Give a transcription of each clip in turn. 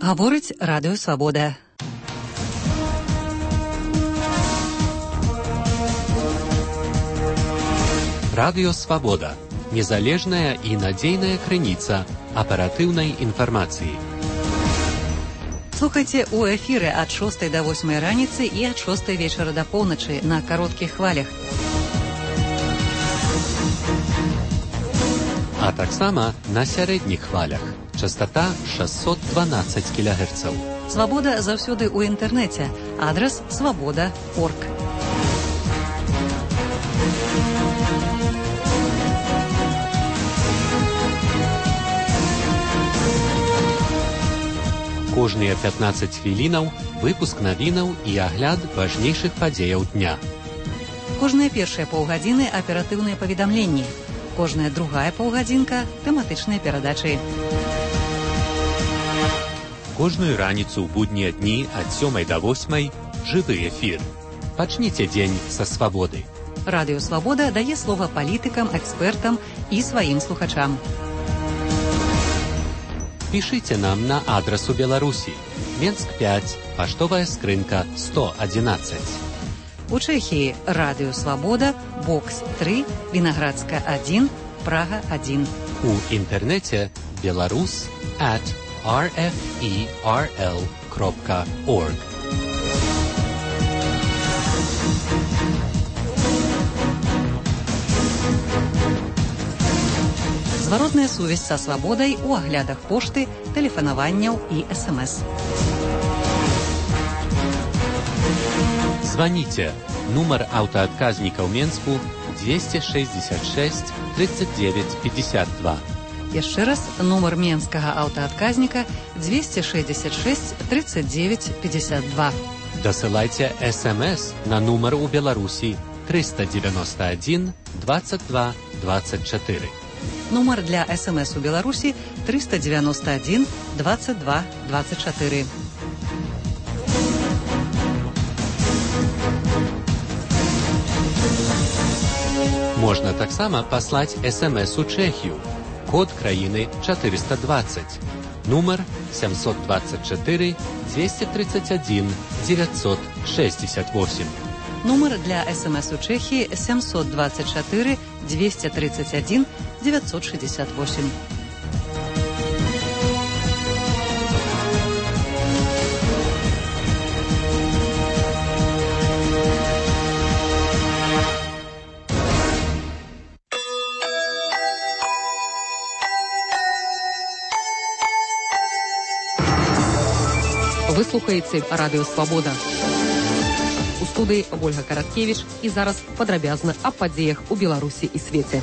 Гаворыць Радыё Свабода. Радыё Свабода. Незалежная і надзейная крыніца аператыўнай інфармацыі. Слухайце ў эфіры ад 6 до 8 раніцы і ад 6 вечара да поўначы на кароткіх хвалях. А таксама на сярэдніх хвалях. Частота 612 кГц. Свабода заўсёды ў інтэрнэце. Адрас свабода.орг. Кожныя 15 хвілінаў выпуск навінаў і агляд важнейшых падзеяў дня. Кожныя першыя паўгадзіны аператыўныя паведамленні. Кожная другая паўгадзінка тэматычныя перадачы. Кожную раніцу ў буднія дні ад 7 до 8 жывы эфір. Пачніце дзень са свабоды. Радыё Свабода дае слова палітыкам, экспертам і сваім слухачам. Пішыце нам на адрас у Беларусі. Менск 5, паштовая скрынка 111. У Чэхіі Радыё Свабода, бокс 3, Вінаградска 1, Прага 1. У інтэрнэце belarus@rferl.org. Зваротная сувязь са свабодай у аглядах пошты, тэлефанаванняў і СМС. Званіце. Нумар аўтаадказніка ў Менску 266 39 52. Яшчэ раз, нумар менскага аўтаадказніка 266 39 52. Дасылайце СМС на нумар у Беларусі 391 22 24. Нумар для СМС у Беларусі 391 22 24. Можна таксама паслаць СМС у Чэхію. Код краіны 420. Нумар 724 231 968. Нумар для СМС у Чэхіі 724 231 968. Вы слухаеце Радыё Свабода. У студыі Ольга Караткевіч і зараз падрабязна аб падзеях у Беларусі і свеце.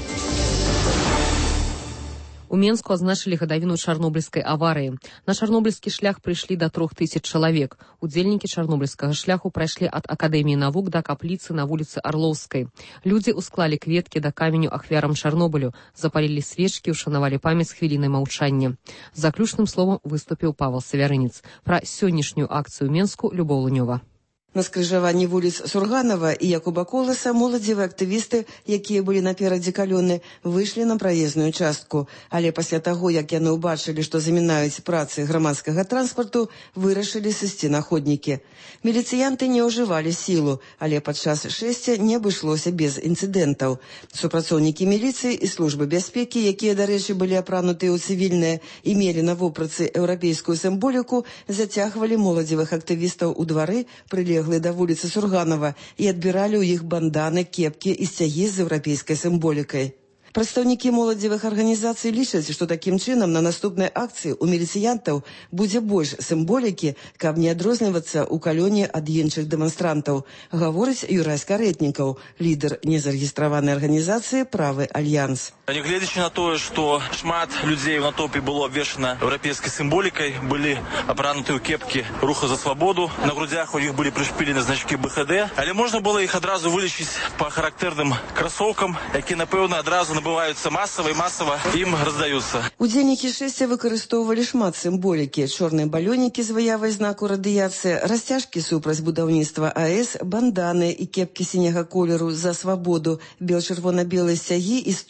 У Менску азначылі гадавіну чарнобыльскай аварыі. На чарнобыльскі шлях прыйшлі да 3000 чалавек. Удзельнікі чарнобыльскага шляху прайшлі ад Акадэміі навук да капліцы на вуліцы Арлоўскай. Людзі ўсклалі кветкі да каменю ахвярам Чарнобылю, запалілі свечкі, ушанавалі памяць хвілінай маўчання. Заключным словам выступіў Павел Савярынец. Пра сённяшнюю акцыю ў Менску Любоў Лунёва. На скрыжаванні вуліц Сурганова і Якуба Коласа моладзевыя актывісты, якія былі наперадзе калоны, выйшлі на праезную частку. Але пасля таго, як яны ўбачылі, што замінаюць працы грамадскага транспарту, вырашылі сысці на ходнікі. Міліцыянты не ўжывалі сілу, але падчас шэсця не абышлося без інцыдэнтаў. Супрацоўнікі міліцыі і службы бяспекі, якія, дарэчы, былі апранутыя ў цывільнае і мелі на вопратцы еўрапейскую сімволіку, зацягвалі моладзевых актывістаў у двары, прылеглыя да вуліцы Сурганова, і адбіралі ў іх банданы, кепкі і сцягі з еўрапейскай сімволікай. Прадстаўнікі моладзевых арганізацый лічаць, што такім чынам на наступнай акцыі ў міліцыянтаў будзе больш сімволікі, каб не адрознівацца ў калоне ад іншых дэманстрантаў, гаворыць Юрай Скаретнікаў, лідар незарэгістраванай арганізацыі «Правы Альянс». Нягледзячы на тое, што шмат людзей у натоўпе было абвешана еўрапейскай сімволікай, былі апрануты ў кепкі Руха за свабоду, на грудзях у іх былі прышпілены значкі БХД, але можна было іх адразу вылічыць па характэрным красоўкам, які, напэўна, адразу набываюцца масава і масава ім раздаюцца. Удзельнікі шэсця выкарыстоўвалі шмат сімволікі: чорныя балёнікі з выявай знаку радыяцыі, расцяжкі супраць будаўніцтва АЭС, банданы і кепкі сіняга колеру за свабоду, бел-чырвона-белыя сцягі і стужкі і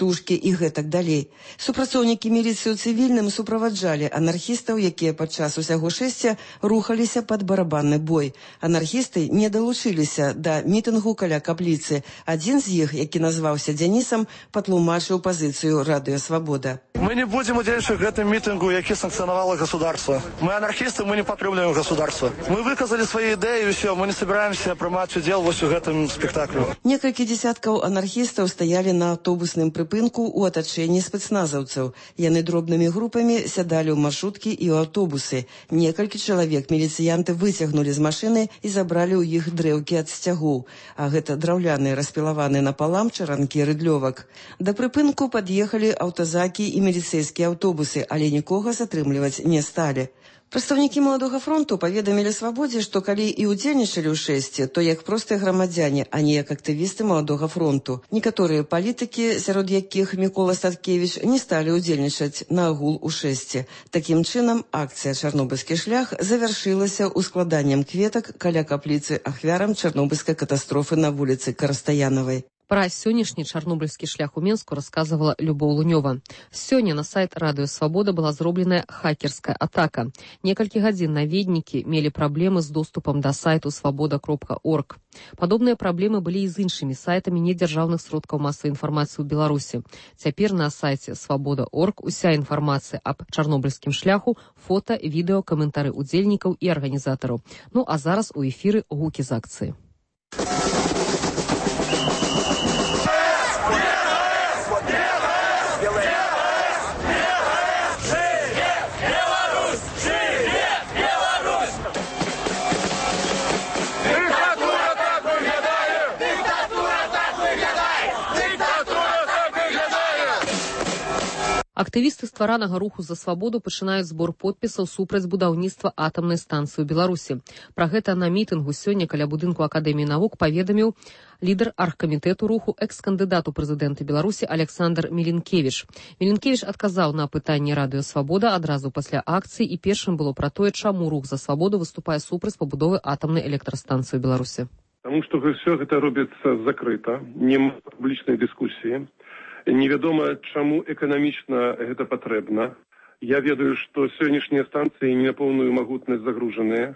і гэтак далей. Супрацоўнікі міліцыі ў цывільным суправаджалі анархістаў, якія падчас усяго шэсця рухаліся пад барабанны бой. Анархісты не далучыліся да мітынгу каля капліцы. Адзін з іх, які назваўся Дзянісам, патлумачыў пазіцыю Радыё Свабода. Мы не будем удзельнічаць в гэтым мітынгу, які санкцыянавала государство. Мы анархисты, мы не падтрымліваем государство. Мы выказали свои идеи, и все, мы не собираемся прымаць удзел вось у гэтым спектаклю. Некалькі дзесяткаў анархістаў стаялі на аўтобусным прыпынку ў атачэнні спецназаўцаў. Яны дробнымі групамі сядалі ў маршруткі і ў аўтобусы. Некалькі чалавек міліцыянты выцягнулі з машыны і забралі ў іх дрэўкі ад сцягоў. А гэта драўляныя распілаваныя напалам чаранкі рыдлёвак. Да прыпынку пад'ехалі аўтазакі і міліцэйскія аўтобусы, але нікога затрымліваць не сталі. Прадстаўнікі Маладога фронту паведамілі Свабодзе, што калі і ўдзельнічалі ў шэсці, то як простыя грамадзяне, а не як актывісты Маладога фронту. Некаторыя палітыкі, сярод якіх Мікола Статкевіч, не сталі ўдзельнічаць на агул у шэсці. Такім чынам, акцыя «Чарнобыльскі шлях» завяршылася ускладаннем кветак каля капліцы ахвярам чарнобыльскай катастрофы на вуліцы Карастаянавай. Пра сённяшні чарнобыльскі шлях у Менску расказвала Любоў Лунёва. Сёння на сайт Радыё Свабода была зробленая хакерская атака. Некалькі гадзін наведнікі мелі праблемы з доступам да сайту свабода.орг. Падобныя праблемы былі і з іншымі сайтамі недзяржаўных сродкаў масавай інфармацыі ў Беларусі. Цяпер на сайце свабода.орг уся інфармацыя аб чарнобыльскім шляху, фота, відэо, каментары удзельнікаў і арганізатараў. Ну а зараз у эфіры гукі з акцыі. Актывісты стваранага руху за свабоду пачынаюць збор подпісаў супраць будаўніцтва атамнай станцыі ў Беларусі. Пра гэта на мітынгу сёння каля будынку Акадэміі навук паведаміў лідар аргкамітэту руху, экс-кандыдат у прэзідэнты Беларусі Александр Мілінкевіч. Мілінкевіч адказаў на пытанне Радыё Свабода адразу пасля акцыі, і першым было пра тое, чаму рух за свабоду выступае супраць пабудовы атамнай электрастанцыі ў Беларусі. Таму што ўсё гэта робіцца закрыта, няма публічнай дыскусіі. Невядома, чаму эканамічна гэта патрэбна. Я ведаю, што сённяшнія станцыі не на поўную магутнасць загружаныя,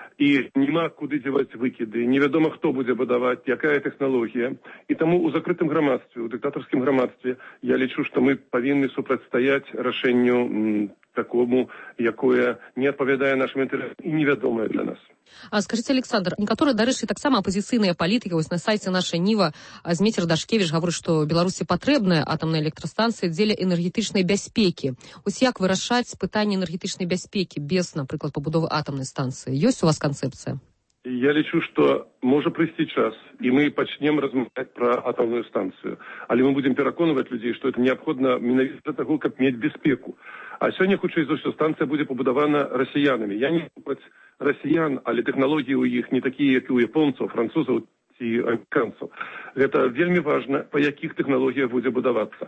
і няма куды дзеваць выкіды. Невядома, хто будзе будаваць, якая тэхналогія. І таму ў закрытым грамадстве, у дыктатарскім грамадстве, я лічу, што мы павінны супрацьстаяць рашэнню такому, якое не адпавядае нашым інтарэсам і невядомае для нас. А скажите, Александр, некаторыя, дарэчы, таксама апозіцыйныя палітыкі, вось на сайце нашай Ніва Зміцер Дашкевіч гаворыць, што Беларусі патрэбная атамная электрастанцыя дзеля энергетычнай бяспекі. Вось як вырашаць пытанне энергетычнай бяспекі без, напрыклад, пабудовы атамнай станцыі? Ёсць у вас канцэпцыя? Я лічу, што можа прыйсці час, і мы пачнем размаўляць пра атамную станцыю. Але мы будзем пераконваць людзей, што это неабходна менавіта для таго, каб мець бяспеку. А сёння, хутчэй за ўсё, станцыя будзе пабудавана расіянамі. Я не супраць расіян, але тэхналогіі ў іх не такія, як у японцаў, французаў ці амерыканцаў. Гэта вельмі важна, па якіх тэхналогіях будзе будавацца.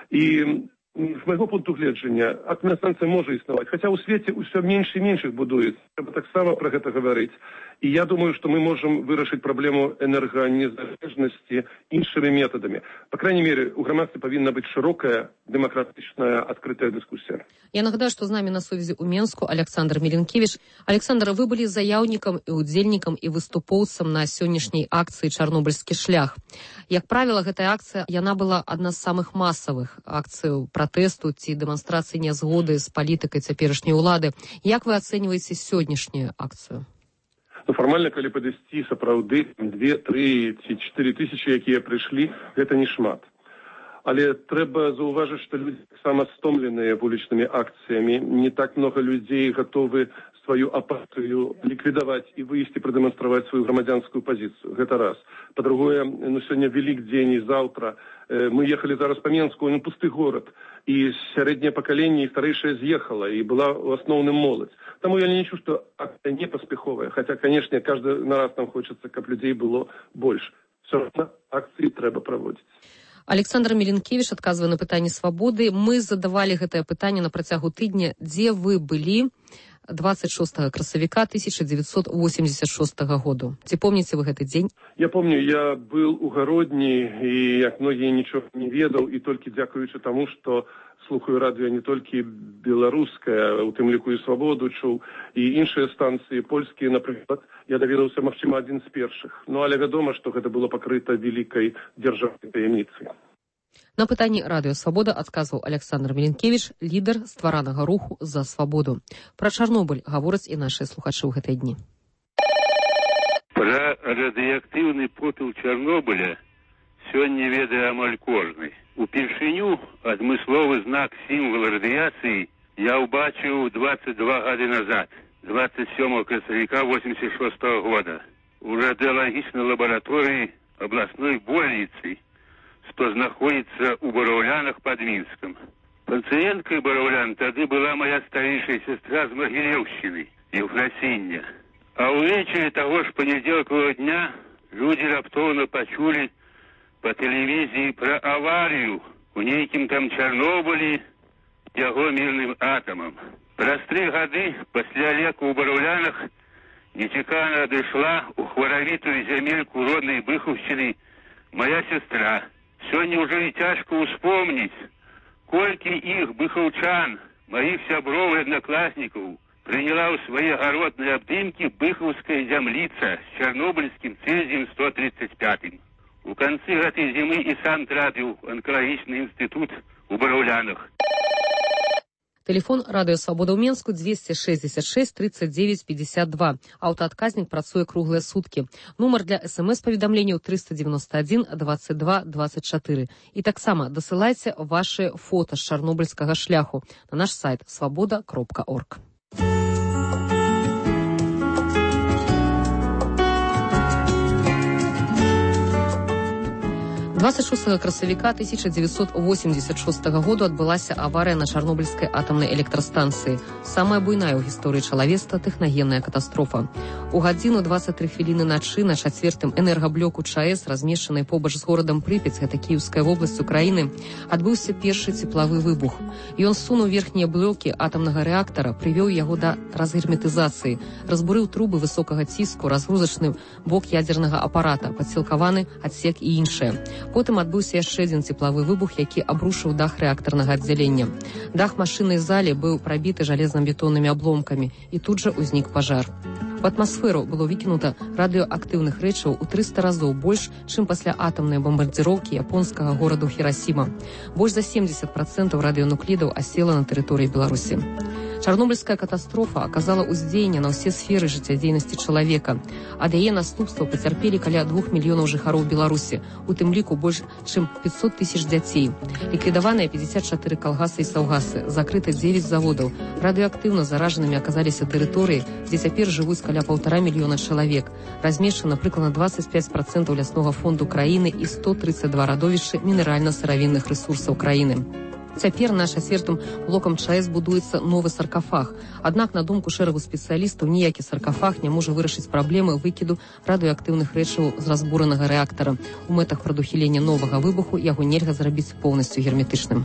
І з майго пункту гледжання, атамная станцыя можа існаваць, хаця ў свеце ўсё менш і менш іх будуецца. Трэба таксама пра гэта гаварыць. І я думаю, што мы можам вырашыць праблему энерганезалежнасці іншымі метадамі. Па крайней мере, у грамадстве павінна быць шырокая, дэмакратычная, адкрытая дыскусія. Я нагадаю, што з намі на сувязі ў Менску Александр Мілінкевіч. Александр, вы былі заяўнікам і удзельнікам і выступоўцам на сённяшняй акцыі «Чарнобыльскі шлях». Як правіла, гэтая акцыя, яна была адна з самых масавых акцый пратэсту ці дэманстрацыі нязгоды з палітыкай цяперашняй улады. Як вы ацэньваеце сённяшнюю акцыю? Фармальна, калі падысці, сапраўды 2, 3 ці 4 тысячы, якія прыйшлі, гэта не шмат. Але трэба заўважыць, што людзі таксама стомленыя вулічнымі акцыямі. Не так много людзей гатовы сваю апатыю ліквідаваць і выйсці прадэманстраваць сваю грамадзянскую пазіцыю. Гэта раз. Па-другое, сёння Велікдзень і заўтра. Мы ехалі зараз па Менску, пусты горад. І сярэдняе пакаленне і старэйшае з'ехала, і была ў асноўным моладзь. Таму я лічу, што акцыя не паспяховая. Хаця, канешне, каждый раз нам хочацца, каб людзей было больш. Все равно акцыі трэба праводзіць. Александр Мілінкевіч адказвае на пытанне свабоды. Мы задавалі гэтае пытанне на працягу тыдня. Дзе вы былі 26 красавіка 1986 году. Ці помніце вы гэты дзень? Я помню, я был у Гародні, і як многие нічого не ведаў, і толькі дзякуючы таму, што слухаю радыё не толькі беларускае, у тым ліку і свабоду чуў, і іншыя станцыі польскія, напрыклад, я даведаўся, магчыма, адзін з першых. Ну, але вядома, што гэта было пакрыта вялікай дзяржаўнай таямніцай. На пытанні радыё «Свабода» адказваў Александр Міленкевіч, лідар стваранага руху «За свабоду». Пра Чарнобыль гавораць і нашыя слухачы ў гэтыя дні. Пра радыеактыўны попел Чарнобыля сёння ведае амаль кожны. Упершыню адмысловы знак сімвала радыяцыі я ўбачыў 22 гады назад, 27 красавіка 86 года, у радыялагічнай лабараторыі абласной больніцы, што знаходзіцца ў Бараўлянах пад Мінскам. Пацыенткай Бараўлян тады была моя старейшая сестра з Магілеўшчыны, Еўфрасіння. А ўвечары таго ж панядзелкавага дня людзі раптоўна пачулі по тэлевізіі пра аварыю у нейкім там Чарнобылі яго мірным атамам. Праз 3 гады пасля леку ў Бараўлянах нечакана адышла ў хваравітую зямельку роднай Быхаўшчыны моя сестра. Сёння ўжо і цяжка ўспомніць, колькі іх быхаўчан, маіх сяброў і аднакласнікаў, прыняла ў свае гаротныя абдымкі быхаўская зямліца з чарнобыльскім цэзіем 135. У канцы гэтай зімы і сам трапіў анкалагічны інстытут у Бараўлянах. Тэлефон радыё «Свабода» ў Менску 266 39 52. Аўтаадказнік працуе круглыя суткі. Нумар для СМС-паведамленняў 391 22 24. І таксама дасылайце вашы фота з чарнобыльскага шляху на наш сайт свабода.орг. 26 красавіка 1986 году адбылася аварыя на Чарнобыльскай атамнай электрастанцыі. Самая буйная ў гісторыі чалавецтва тэхнагенная катастрофа. У гадзіну 23 хвіліны начы на 4-м энергаблоку ЧАЭС, размешчанай побач з горадам Прыпяць, гэта Кіеўская вобласць Украіны, адбыўся першы цеплавы выбух. Ён сунуў верхнія блокі атамнага рэактара, прывёў яго да разгерметызацыі, разбурыў трубы высокага ціску, разгрузачны бок ядзернага апарата, падсілкаваны адсек і іншае. Потым адбыўся яшчэ адзін цеплавы выбух, які абрушыў дах рэактарнага аддзялення. Дах машыннай залі быў прабіты жалезна-бетоннымі абломкамі, і тут жа ўзнік пажар. В атмасферу было выкінута радыёактыўных рэчаў у 300 разоў больш, чым пасля атамнай бамбардзіроўкі японскага гораду Хірасіма. Больш за 70% радыёнуклідаў асела на тэрыторыі Беларусі. Чарнобыльская катастрофа аказала ўздзеянне на ўсе сферы жыццядзейнасці чалавека. Ад яе наступстваў пацярпелі каля 2 мільёнаў жыхароў Беларусі, у тым ліку больш чым 500 тысяч дзяцей. Ліквідаваныя 54 калгасы і саўгасы, закрыты 9 заводаў. Радыёактыўна заражанымі аказаліся тэрыторыі, дзе цяпер жывуць каля 1,5 мільёна чалавек. Размешчана прыкладна 25% ляснога фонду краіны і 132 радовішчы мінеральна-сыравінных рэсурсаў краіны. Цяпер на 4-м блокам ЧАЭС будуецца новы саркафаг. Аднак, на думку шэрагу спецыялістаў, ніякі саркафаг не можа вырашыць праблемы выкіду радыёактыўных рэчываў з разбуранага рэактара. У мэтах прадухілення новага выбуху яго нельга зрабіць поўнасцю герметычным.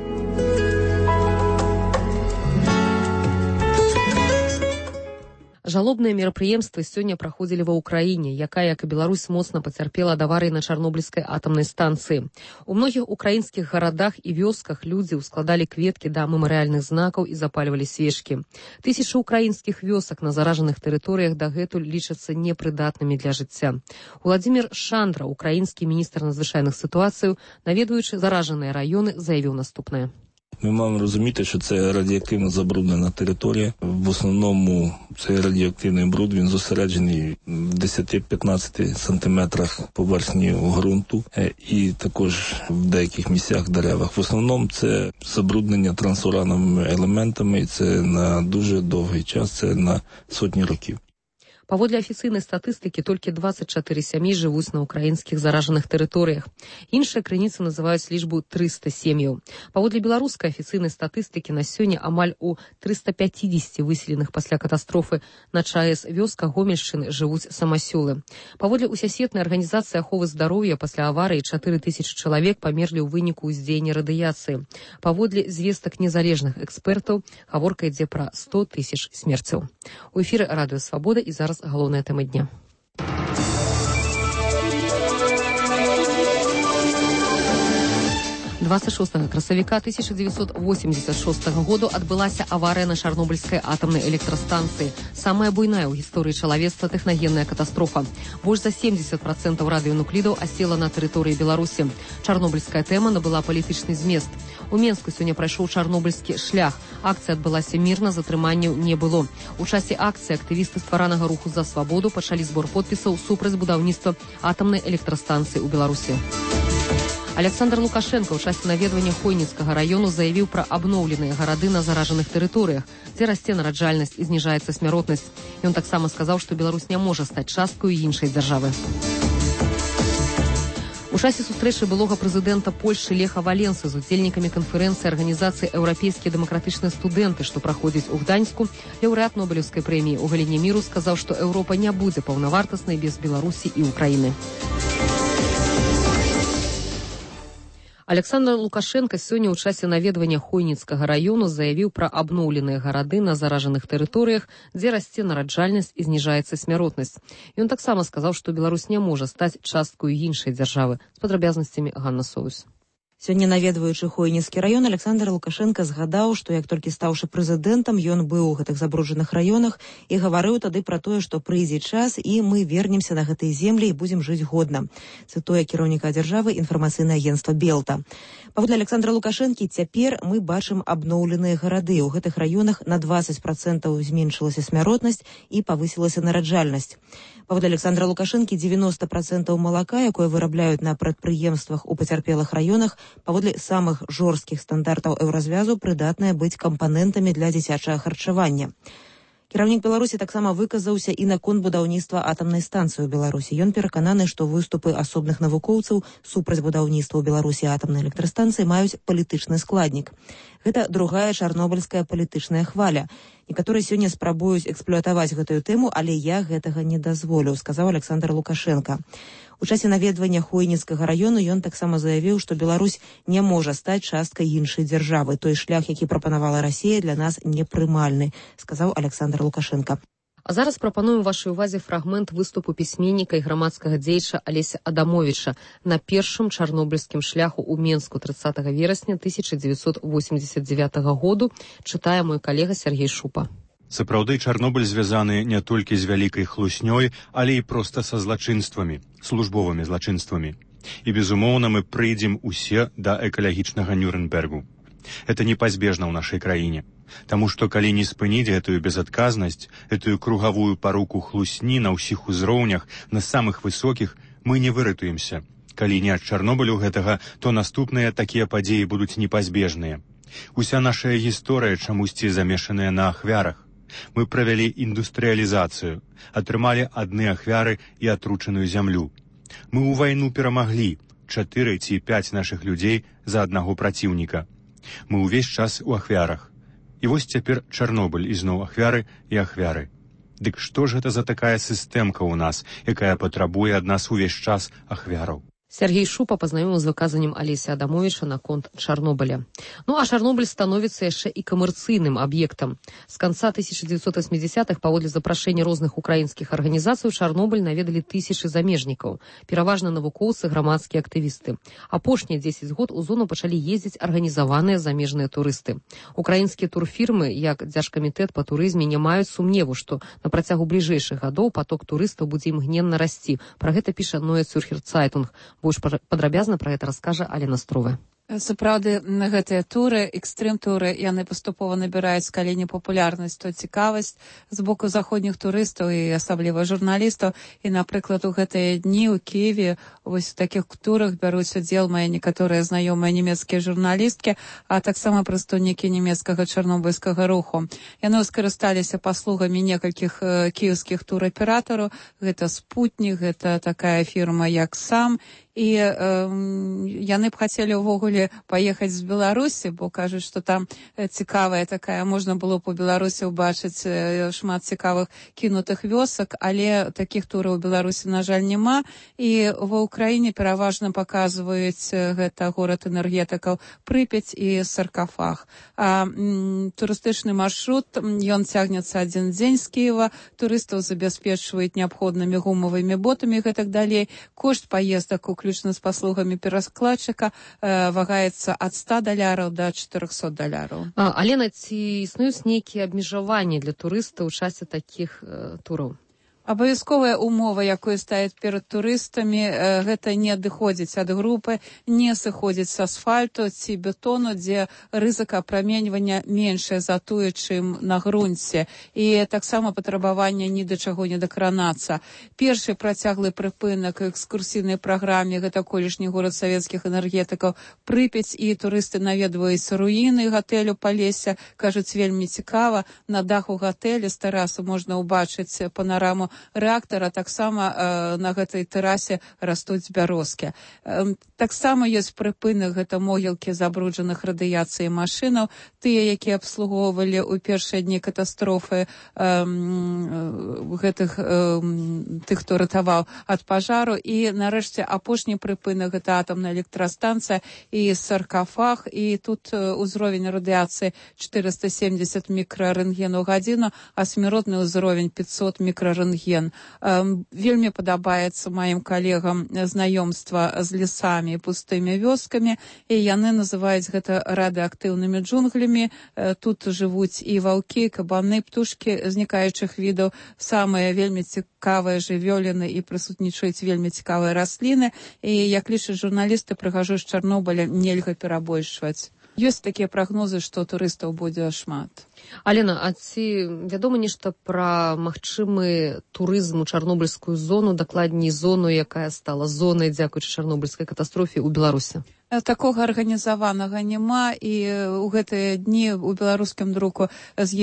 Жалобныя мерапрыемствы сёння праходзілі ва ўкраіне, якая, як і Беларусь, моцна пацярпела ад аварыі на Чарнобыльскай атамнай станцыі. У многіх украінскіх гарадах і вёсках людзі ўскладалі кветкі да мемарыяльных знакаў і запальвалі свечкі. Тысячы украінскіх вёсак на заражаных тэрыторыях дагэтуль лічацца непрыдатнымі для жыцця. Уладзімір Шандра, украінскі міністр надзвычайных сітуацыяў, наведваючы заражаныя раёны, заявіў наступнае. Ми маємо розуміти, що це радіоактивно забруднена територія. В основному цей радіоактивний бруд, він зосереджений в 10-15 сантиметрах поверхні ґрунту і також в деяких місцях деревах. В основному це забруднення трансурановими елементами, і це на дуже довгий час, це на сотні років. Паводле афіцыйнай статыстыкі, толькі 24 сям'і жывуць на ўкраінскіх заражаных тэрыторыях. Іншыя крыніцы называюць лічбу 300 сем'яў. Паводле беларускай афіцыйнай статыстыкі, на сёння амаль у 350 выселеных пасля катастрофы на ЧАЭС вёсках Гомельшчыны жывуць самасёлы. Паводле усесветнай арганізацыі аховы здароўя, пасля аварыі 4000 чалавек памерлі ў выніку ўздзеяння радыяцыі. Паводле звестак незалежных экспертаў, гаворка ідзе пра 100 000 смерцяў. У эфіры Радыё Свабода і зараз галоўная тэма дня. 26 красавіка 1986 году адбылася аварыя на Чарнобыльскай атамнай электрастанцыі. Самая буйная ў гісторыі чалавецтва тэхнагенная катастрофа. Больш за 70% радыёнуклідаў асела на тэрыторыі Беларусі. Чарнобыльская тэма набыла палітычны змест. У Менску сёння прайшоў чарнобыльскі шлях. Акцыя адбылася мірна, затрыманняў не было. У часе акцыі актывісты стваранага руху за свабоду пачалі збор подпісаў супраць будаўніцтва атамнай электрастанцыі ў Беларусі. Александр Лукашенко ў часе наведвання Хойніцкага раёну заявіў пра абноўленыя гарады на заражаных тэрыторыях, дзе расце нараджальнасць і зніжаецца смяротнасць. Ён таксама сказаў, што Беларусь не можа стаць часткаю іншай дзяржавы. У часе сустрэчы былога прэзідэнта Польшчы Леха Валенсы з удзельнікамі канферэнцыі арганізацыі «Еўрапейскія дэмакратычныя студэнты», што праходзіць у Гданьску, лаўрэат Нобелеўскай прэміі ў галіне міру сказаў, што Еўропа не будзе паўнавартаснай без Беларусі і Украіны. Александр Лукашенко сёння ў часе наведвання Хойніцкага раёну заявіў пра абноўленыя гарады на заражаных тэрыторыях, дзе расце нараджальнасць і зніжаецца смяротнасць. Ён таксама сказаў, што Беларусь не можа стаць часткаю іншай дзяржавы. З падрабязнасцямі Ганна Соус. Сёння, наведваючы Хойніцкі раён, Александр Лукашенко згадаў, што як толькі стаўшы прэзідэнтам, ён быў у гэтых забруджаных раёнах і гаварыў тады пра тое, што прыйдзе час і мы вернемся на гэтыя землі і будзем жыць годна. Цытуе кіраўніка дзяржавы інфармацыйнае агенцтва Белта. Паводле Александра Лукашэнкі, цяпер мы бачым абноўленыя гарады. У гэтых раёнах на 20% зменшылася смяротнасць і павысілася нараджальнасць. Паводле Александра Лукашэнкі, 90% малака, якое вырабляюць на прадпрыемствах у пацярпелых раёнах, паводле самых жорсткіх стандартаў еўразвязу прыдатныя быць кампанентамі для дзіцячага харчавання. Кіраўнік Беларусі таксама выказаўся і наконт будаўніцтва атамнай станцыі ў Беларусі. Ён перакананы, што выступы асобных навукоўцаў супраць будаўніцтва ў Беларусі атамнай электрастанцыі маюць палітычны складнік. Гэта другая чарнобыльская палітычная хваля. Некаторыя сёння спрабуюць эксплуатаваць гэтую тэму, але я гэтага не дазволю, сказаў Александр Лукашенко. У часе наведвання Хойніцкага раёну ён таксама заявіў, што Беларусь не можа стаць часткай іншай дзяржавы. Той шлях, які прапанавала Расія, для нас непрымальны, сказаў Александр Лукашенко. А зараз прапануем вашай увазе фрагмент выступу пісьменніка і грамадскага дзеяча Алеся Адамовіча на першым чарнобыльскім шляху ў Менску 30 верасня 1989 году, чытае мой калега Сергей Шупа. Сапраўды, Чарнобыль звязаны не толькі з вялікай хлуснёй, але і проста са злачынствамі, службовымі злачынствамі. І, безумоўна, мы прыйдзем усе да экалагічнага Нюрнбергу. Это непазбежна ў нашай краіне. Таму што калі не спыніць гэтую безадказнасць, гэтую кругавую паруку хлусні на ўсіх узроўнях, на самых высокіх, мы не выратуемся. Калі не ад Чарнобылю гэтага, то наступныя такія падзеі будуць непазбежныя. Уся наша гісторыя чамусьці замешаная на ахвярах. Мы правялі індустрыялізацыю, атрымалі адны ахвяры і атручаную зямлю. Мы ў вайну перамаглі 4 ці 5 нашых людзей за аднаго праціўніка. Мы ўвесь час у ахвярах. І вось цяпер Чарнобыль ізноў ахвяры і ахвяры. Дык што ж гэта за такая сістэмка ў нас, якая патрабуе ад нас увесь час ахвяраў? Сергей Шупа пазнаёміў з выказаннем Алеся Адамовіча наконт Чарнобыля. Ну а Чарнобыль становіцца яшчэ і камерцыйным аб'ектам. З канца 1980-х паводле запрашэння розных украінскіх арганізацый у Чарнобыль наведалі тысячы замежнікаў, пераважна навукоўцы, грамадскія актывісты. Апошнія 10 год у зону пачалі ездзіць арганізаваныя замежныя турысты. Украінскія турфірмы, як Дзяржкамітэт па турызме, не маюць сумневу, што на працягу бліжэйшых гадоў паток турыстаў будзе імгненна расці. Пра гэта піша Neue Zürcher Zeitung. Больш падрабязна пра гэта раскажа Алена Строва. Сапраўды, гэтыя туры, экстрым-туры, яны паступова набіраюць калі не папулярнасць, то цікавасць з боку заходніх турыстаў і асабліва журналістаў. І, напрыклад, у гэтыя дні ў Киеве вось у такіх турах бяруць удзел мае некаторыя знаёмыя нямецкія журналісткі, а таксама прадстаўнікі нямецкага чарнобыльскага руху. Яны скарысталіся паслугамі некалькіх кіеўскіх тураператараў. Гэта «Спутнік», гэта такая фірма, як «Сам». І яны б хацелі ўвогуле паехаць з Беларусі, бо кажуць, што там цікавая такая, можна было б у Беларусі ўбачыць шмат цікавых кінутых вёсак, але такіх тураў у Беларусі, на жаль, няма. І ва ўкраіне пераважна паказваюць гэта горад энергетыкаў Прыпяць і Саркафаг. А турыстычны маршрут, ён цягнецца адзін дзень з Кіева, турыстаў забяспечваюць неабходнымі гумавымі ботамі і гэтак далей. Кошт паездак уключна з паслугамі пераскладчыка вагаецца ад $100 да $400. Алена, ці існуюць нейкія абмежаванні для турыстаў у часе такіх тураў? Абавязковая умова, якую ставяць перад турыстамі, гэта не адыходзіць ад групы, не сыходзіць з асфальту ці бетону, дзе рызыка апраменьвання меншая за тое, чым на грунце. І таксама патрабаванне ні да чаго не дакранацца. Першы працяглы прыпынак экскурсійнай праграме гэта колішні горад савецкіх энергетыкаў Прыпяць, і турысты наведваюць руіны гатэлю Палесся, кажуць, вельмі цікава. На даху гатэлі з тэрасы можна ўбачыць панораму рэактара, таксама на гэтай тэрасе растуць бярозкі. Таксама ёсць прыпынак, гэта могілкі забруджаных радыяцыяй машынаў, тыя, якія абслугоўвалі ў першыя дні катастрофы гэтых тых, хто ратаваў ад пажару. І нарэшце апошні прыпынак гэта атамная электрастанцыя і Саркафаг, і тут узровень радыяцыі 470 мікрарэнтген у гадзіну, а смяротны ўзровень 500 мікрарэнтген. Вельмі падабаецца маім калегам знаёмства з лесамі і пустымі вёскамі, і яны называюць гэта радыеактыўнымі джунглямі. Тут жывуць і ваўкі, кабаны, птушкі знікаючых відаў, самыя вельмі цікавыя жывёліны, і прысутнічаюць вельмі цікавыя расліны. І, як лічаць журналісты, прыхажу з Чарнобыля, нельга перабольшваць. Ёсць такія прагнозы, што турыстаў будзе шмат. Алена, а ці вядома нешта пра магчымы турызм у чарнобыльскую зону, дакладней зону, якая стала зонай дзякуючы чарнобыльскай катастрофе ў Беларусі? Такога арганізаванага няма, і ў гэтыя дні у беларускім друку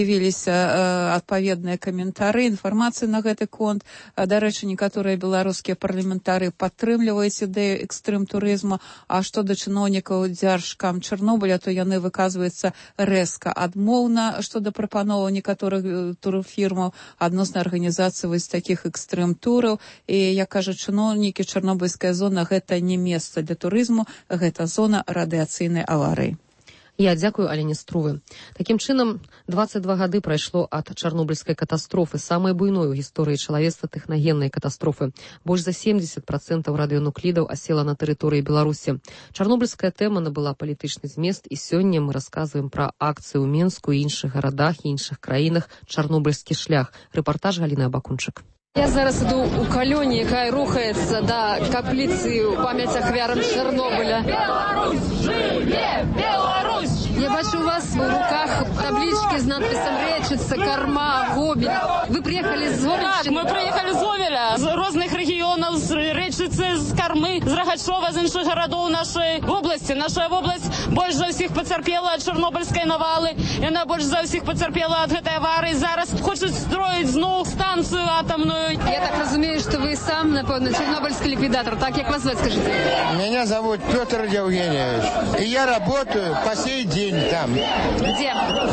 з'явіліся адпаведныя каментары, інфармацыі на гэты конт. Дарэчы, некаторыя беларускія парламентары падтрымліваюць ідэю экстрым-турызму, а што да чыноўнікаў дзяржкам Чарнобыля, то яны выказваюцца рэзка адмоўна, што да прапановаў некаторых турфірмаў адносна арганізацыі вось такіх экстрым-тураў. І, як кажуць чыноўнікі, чарнобыльская зона гэта не месца для турызму, гэта зона радыацыйнай аварыі. Я дзякую Алене Струвы. Такім чынам, 22 гады прайшло ад чарнобыльскай катастрофы, самай буйной у гісторыі чалавецтва тэхнагеннай катастрофы. Больш за 70% радыенуклідаў асела на тэрыторыі Беларусі. Чарнобыльская тэма набыла палітычны змест, і сёння мы расказваем пра акцыю ў Менску і іншых гарадах і іншых краінах «Чарнобыльскі шлях». Рэпартаж Галіны Абакунчык. Я зараз іду у калёне, якая рухаецца да капліцы ў памяць ахвярам Чарнобыля. Беларусь! Жыве! Беларусь! Я бачу у вас в руках таблички с надписом «Речица», «Корма», «Гомель». Вы приехали з Гомельщины? Так, мы приехали з Гомеля, з розных регіонів, з Речицы, з Кормы, з Рогачова, з інших городов нашої області. Наша область більш за всіх потерпіла від Чорнобильської навали, і вона більш за всіх потерпіла від цієї аварії. Зараз хочуть строїти знову станцію атомну. Я так розумію, що ви сам, напевно, чорнобильський ліквідатор. Так, як вас звати, скажіть? Меня зовут Петр Евгеньевич. И я работаю по сей день там. Где?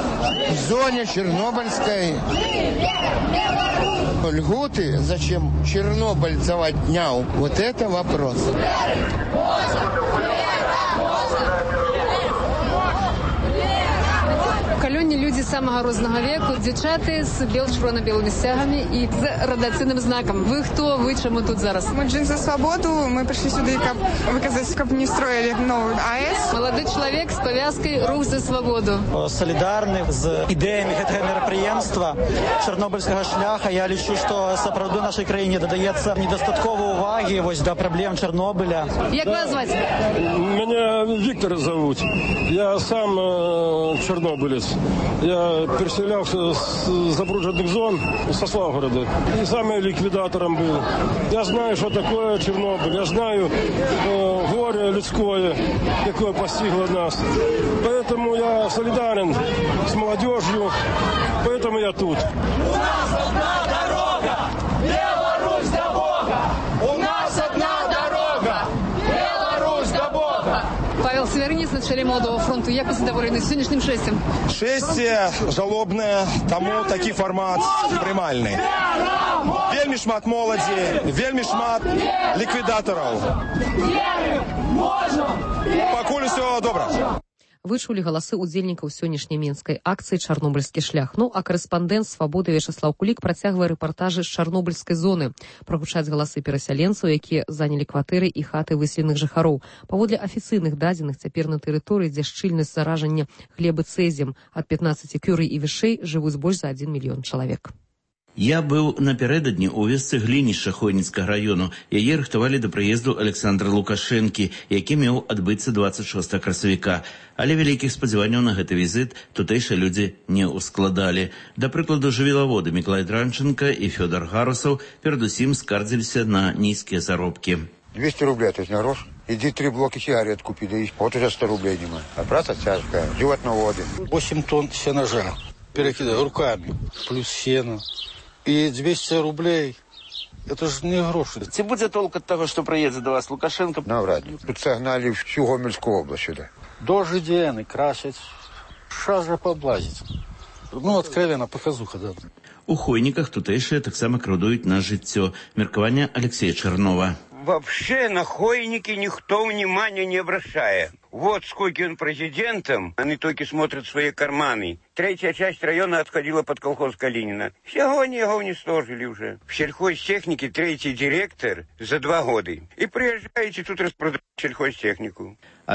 В зоне Чернобыльской. Льготы, зачем чернобыльцев отнял? Вот это вопрос. В Кальоне Сёння людзі самага рознага веку, дзяўчаты з чырвона-белымі сцягамі і з радыацыйным знакам. Вы хто, вы чаму тут зараз? Мы «Джин за свободу», мы пришли сюда, каб выказаць, каб не строили новую АЭС. Молоды чалавек з павязкай «Рух за свободу». Солідарны з ідэямі гэтага мерапрыемства чарнобыльскага шляха. Я лічу, што сапраўды нашай краіне дадаецца недастаткова увагі вось да праблем Чарнобыля. Як вас зваць? Меня Виктор зовут. Я сам чернобылец. Я переселялся с забрудженных зон, со Славгорода. И сам я ликвидатором был. Я знаю, что такое Чернобыль. Я знаю горе людское, какое постигло нас. Поэтому я солидарен с молодежью. Поэтому я тут. У нас одна дорога, Беларусь до Бога. У нас одна дорога, Беларусь до Бога. Павел Северніц, на чолі Молодого фронту. Як ви задоволені сьогоднішнім шестям? Шесте жалобне, тому такий формат приймальний. Вельмі шмат моладзі, вельмі шмат ліквідаторів. Пакуль усё добра. Вы чулі галасы удзельнікаў сённяшняй менскай акцыі «Чарнобыльскі шлях». Ну, а карэспандэнт «Свабоды» Вячаслаў Кулік працягвае рэпартажы з чарнобыльскай зоны. Прагучаць галасы перасяленцаў, якія занялі кватэры і хаты выселеных жыхароў. Паводле афіцыйных дадзеных, цяпер на тэрыторыі, дзе шчыльнасць заражання глебы цэзіем ад 15 кюрый і вышэй, жывуць больш за 1 мільён чалавек. Я быў напярэдадні ў вёсцы Глінішча Хойніцкага раёну. Яе рыхтавалі да прыезду Александра Лукашэнкі, які меў адбыцца 26 красавіка. Але вялікіх спадзяванняў на гэты візіт тутэйшыя людзі не ўскладалі. Да прыкладу, жывёлаводы Мікалай Дранченка і Фёдор Гарусаў перадусім скардзіліся на нізкія заробкі. 200 рублей, то есть не грош. Иди 3 блока сигарет купи, да и вот уже 100 рублей нема. А праца тяжкая, животноводы. 8 тонн сенажа перекидаю руками, плюс сено. И 200 рублей, это же не гроши. Ці будзе толк ад таго, што прыедзе да вас Лукашенко? Навряд ли. Тут согнали всю Гомельскую область сюда. Дождь день, красить, шажа поблазить. Ну, откровенно, показуха, да. У Хойніках тутэйшыя таксама крыўдуюць на жыццё. Меркаванне Алексея Чернова. Вообще на Хойники никто внимания не обращает. Вот сколько он президентом, они только смотрят свои карманы. Третья часть района отходила под колхоз Калинина. Сегодня его уничтожили уже. В сельхозтехнике третий директор за 2 года. И приезжаете тут распродать сельхозтехнику. А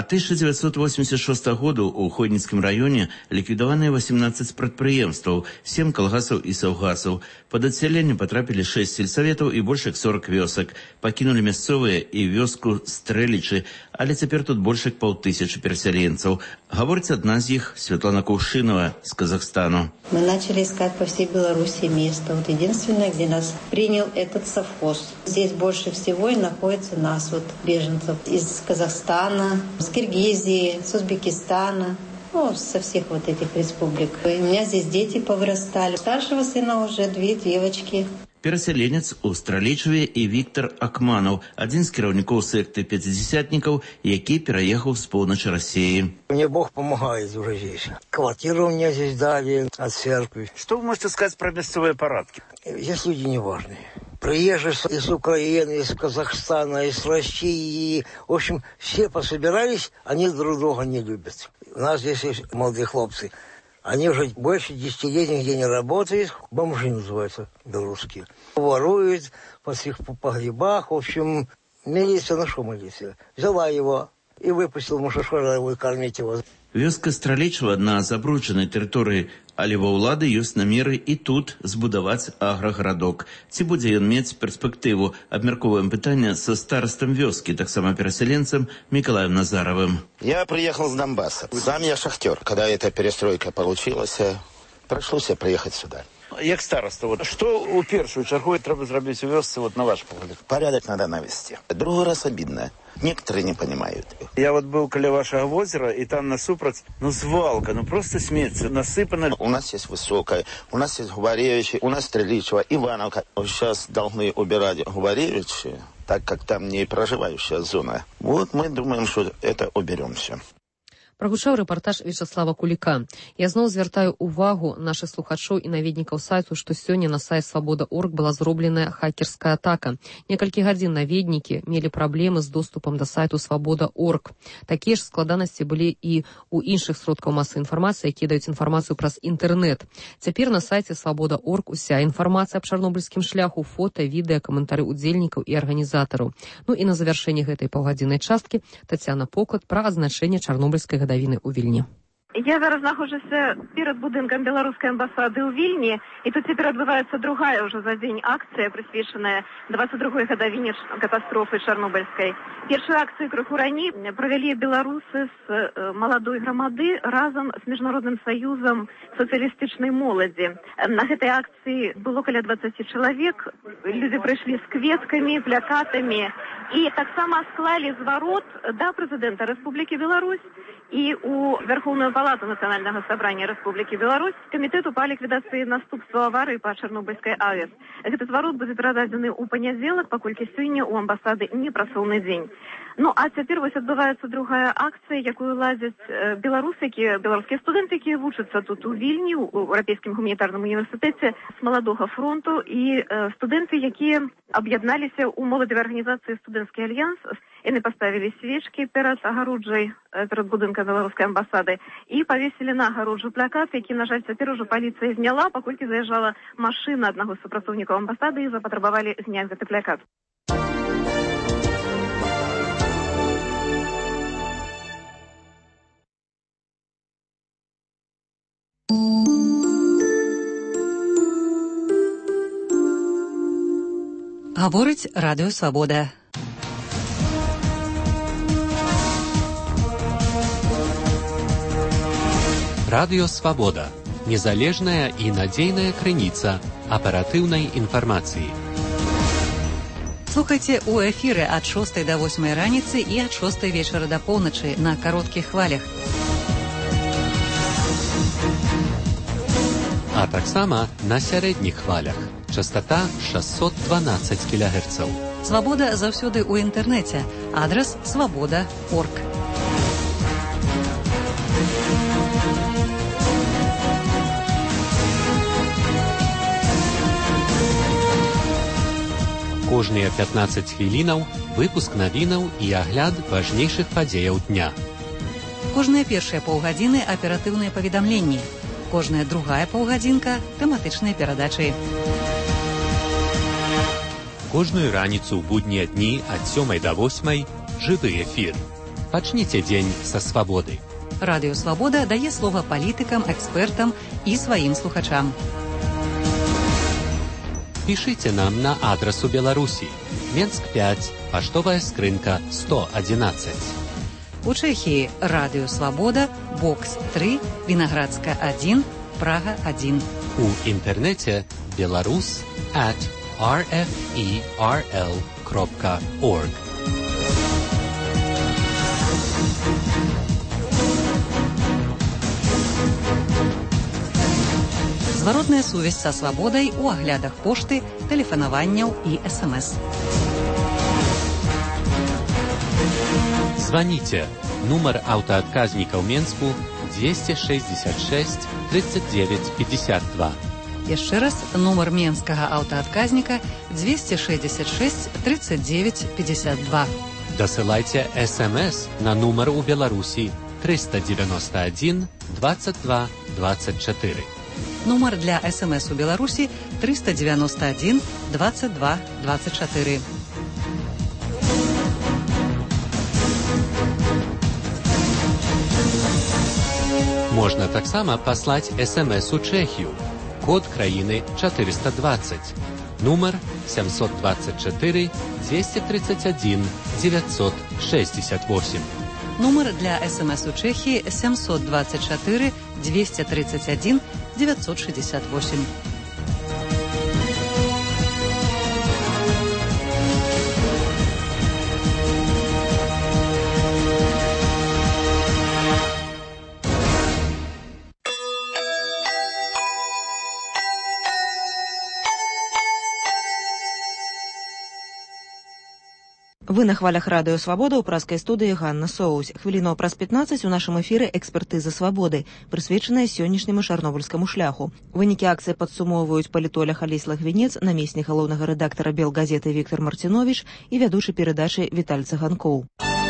1986 году у Хойніцкім раёне ліквідаваныя 18 прадпрыемстваў, 7 калгасаў і саўгасаў. Пад адсяленне патрапілі 6 сельсаветаў і больш як 40 вёсак. Пакінулі мясцовыя і вёску Стрэлічы, але цяпер тут больш як 500 перасяленцаў. Гаворыць адна з іх Светлана Кувшинова з Казахстану. Мы начали искать по всей Беларуси место. Вот единственное, где нас принял этот совхоз. Здесь больше всего и находится нас, вот беженцев из Казахстана, с Киргизии, с Узбекистана, ну, со всех вот этих республик. И у меня здесь дети повырастали. Старшего сына уже 2 девочки. Перасяленец у Стралічаве і Віктор Акманаў, адзін з кіраўнікоў секты пятидесятников, які переехал с поўначы России. Мне Бог помогает уже здесь. Квартиру мне здесь дали от церкви. Что вы можете сказать про мясцовые парадки? Здесь люди неважные. Приезжие из Украины, из Казахстана, из России. В общем, все пособирались, они друг друга не любят. У нас здесь есть молодые хлопцы. Они уже больше 10 лет нигде не работают. Бомжи называются белорусские. Воруют по всех погребах. В общем, милиция, ну что милиция? Взяла его и выпустила мушашора его и кормить его. Вёска Стралічава на забруджанай тэрыторыі, але ва ўлады ёсць намеры і тут збудаваць аграгарадок. Ці будзе ён мець перспектыву? Абмяркоўваем пытанне са старастам вёскі, таксама перасяленцам Миколаем Назаровым. Я приехал с Донбасса. Сам я шахтер. Когда эта перестройка получилась, пришлось приехать сюда. Як староста, вот, что у першую чергу треба зробити у вёсцы, вот, на ваш погляд? Порядок надо навести. Другой раз обидно. Некоторые не понимают. Я вот был около вашего озера, и там насупрать, свалка, просто сметься, насыпано. У нас есть Высокая, у нас есть Губаревичи, у нас Стреличева, Ивановка. Сейчас должны убирать Губаревичи, так как там не проживающая зона. Вот мы думаем, что это уберем все. Прагучаў рэпартаж Вячаслава Куліка. Я зноў звяртаю ўвагу нашых слухачоў і наведнікаў сайту, што сёння на сайт Свабода.орг была зробленая хакерская атака. Некалькі гадзін наведнікі мелі праблемы з доступам да сайту Свабода.орг. Такія ж складанасці былі і ў іншых сродкаў масавай інфармацыі, якія даюць інфармацыю праз інтэрнэт. Цяпер на сайце Свабода.орг уся інфармацыя аб чарнобыльскім шляху, фота, відэа, каментары ўдзельнікаў і арганізатараў. Ну і на завяршэнне гэтай паўгадзіннай часткі Тацяна Поклад пра азначэнне чарнобыльскай гадавіны ў Вільні. Я зараз знаходжуся перад будынкам беларускай амбасады ў Вільні, і тут цяпер адбываецца другая ўжо за дзень акцыя, прысвечаная 22-й гадавіне катастрофы чарнобыльскай. Першую акцыю крыху раней правялі беларусы з маладой грамады разам з Міжнародным саюзам сацыялістычнай моладзі. На гэтай акцыі было каля 20 чалавек, людзі прыйшлі з кветкамі, плакатамі і таксама склалі зварот да прэзідэнта Рэспублікі Беларусь і у Верховную Палату Нацыянальнага сабрання Рэспублікі Беларусь Камітэту па ліквідацыі наступстваў аварыі па Чарнобыльскай АЭС. Гэты зварот будзе перададзены ў панядзелак, паколькі сёння ў амбасады не працоўны дзень. Ну, а цяпер вось адбываецца другая акцыя, якую ладзяць беларускія студэнты, якія вучацца тут у Вільні, у Еўрапейскім гуманітарным універсітэце з маладога фронту, і студэнты, якія аб'ядналіся ў моладзевай арганізацыі «Студэнцкі альянс». Яны паставілі свечкі перад агароджай, перад будынкам беларускай амбасады і павесілі на агароджу плакат, які, на жаль, цяпер ужо паліцыя зняла, паколькі заязджала машына аднаго з супрацоўнікаў амбасады і запатрабавалі зняць гэты плакат. Гаворыць Радыё Свабода. Радыё Свабода. Незалежная і надзейная крыніца аператыўнай інфармацыі. Слухайце у эфіры ад 6 до 8 раніцы і ад 6 вечара да поўначы на кароткіх хвалях. А таксама на сярэдніх хвалях. Частота 612 кГц. Свабода заўсёды ў інтэрнэце. Адрас свабода.орг. Кожныя 15 хвілінаў выпуск навінаў і агляд важнейшых падзеяў дня. Кожныя першыя паўгадзіны аператыўныя паведамленні. Кожная другая паўгадзінка тэматычныя перадачы. Кожную раніцу ў буднія дні ад 7 до 8 жывы эфір. Пачніце дзень са свабоды. Радыё Свабода дае слова палітыкам, экспертам і сваім слухачам. Пішыце нам на адрас у Беларусі. Менск 5, паштовая скрынка 111. У Чэхіі Радыё Свабода, бокс 3, Вінаградска 1, Прага 1. У інтэрнэце belarus@rferl.org. Зваротная сувязь са свабодай у аглядах пошты, тэлефанаванняў і СМС. Званіце. Нумар аўтаадказніка ў Менску 266 39 52. Яшчэ раз, нумар менскага аўтаадказніка 266 39 52. Дасылайце СМС на нумар у Беларусі 391 22 24. Нумар для СМС у Беларусі 391 22 24. Можна таксама паслаць СМС у Чэхію. Код краіны 420. Нумар 724 231 968. Нумар для СМС у Чэхіі 724 231 968. Вы на хвалях радыё «Свабода» ў праскай студыі Ганна Соусь. Хвілінаў праз 15 у нашым эфіры «Экспертыза свабоды», прысвечаная сённяшняму чарнобыльскаму шляху. Вынікі акцыі падсумоўваюць палітолог Алесь Лагвінец, намеснік галоўнага рэдактара «Белгазеты» Віктор Мартинович і вядучы перадачы Віталь Цыганкоў.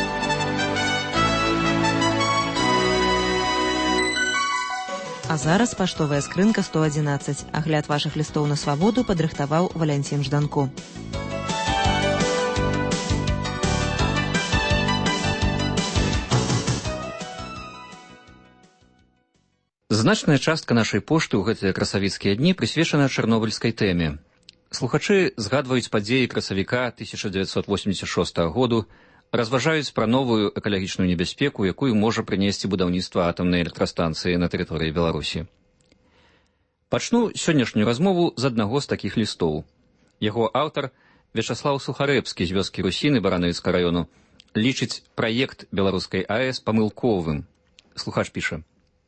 А зараз паштовая скрынка 111. Агляд вашых лістоў на свабоду падрыхтаваў Валянцін Жданко. Значная частка нашай пошты ў гэтыя красавіцкія дні прысвечана чарнобыльскай тэме. Слухачы згадваюць падзеі красавіка 1986 году, разважаюць пра новую экалагічную небяспеку, якую можа прынесці будаўніцтва атамнай электрастанцыі на тэрыторыі Беларусі. Пачну сённяшнюю размову з аднаго з такіх лістоў. Яго аўтар, Вячаслаў Сухарэбскі з вёскі Русіны Баранавіцкага раёну, лічыць праект беларускай АЭС памылковым. Слухач піша: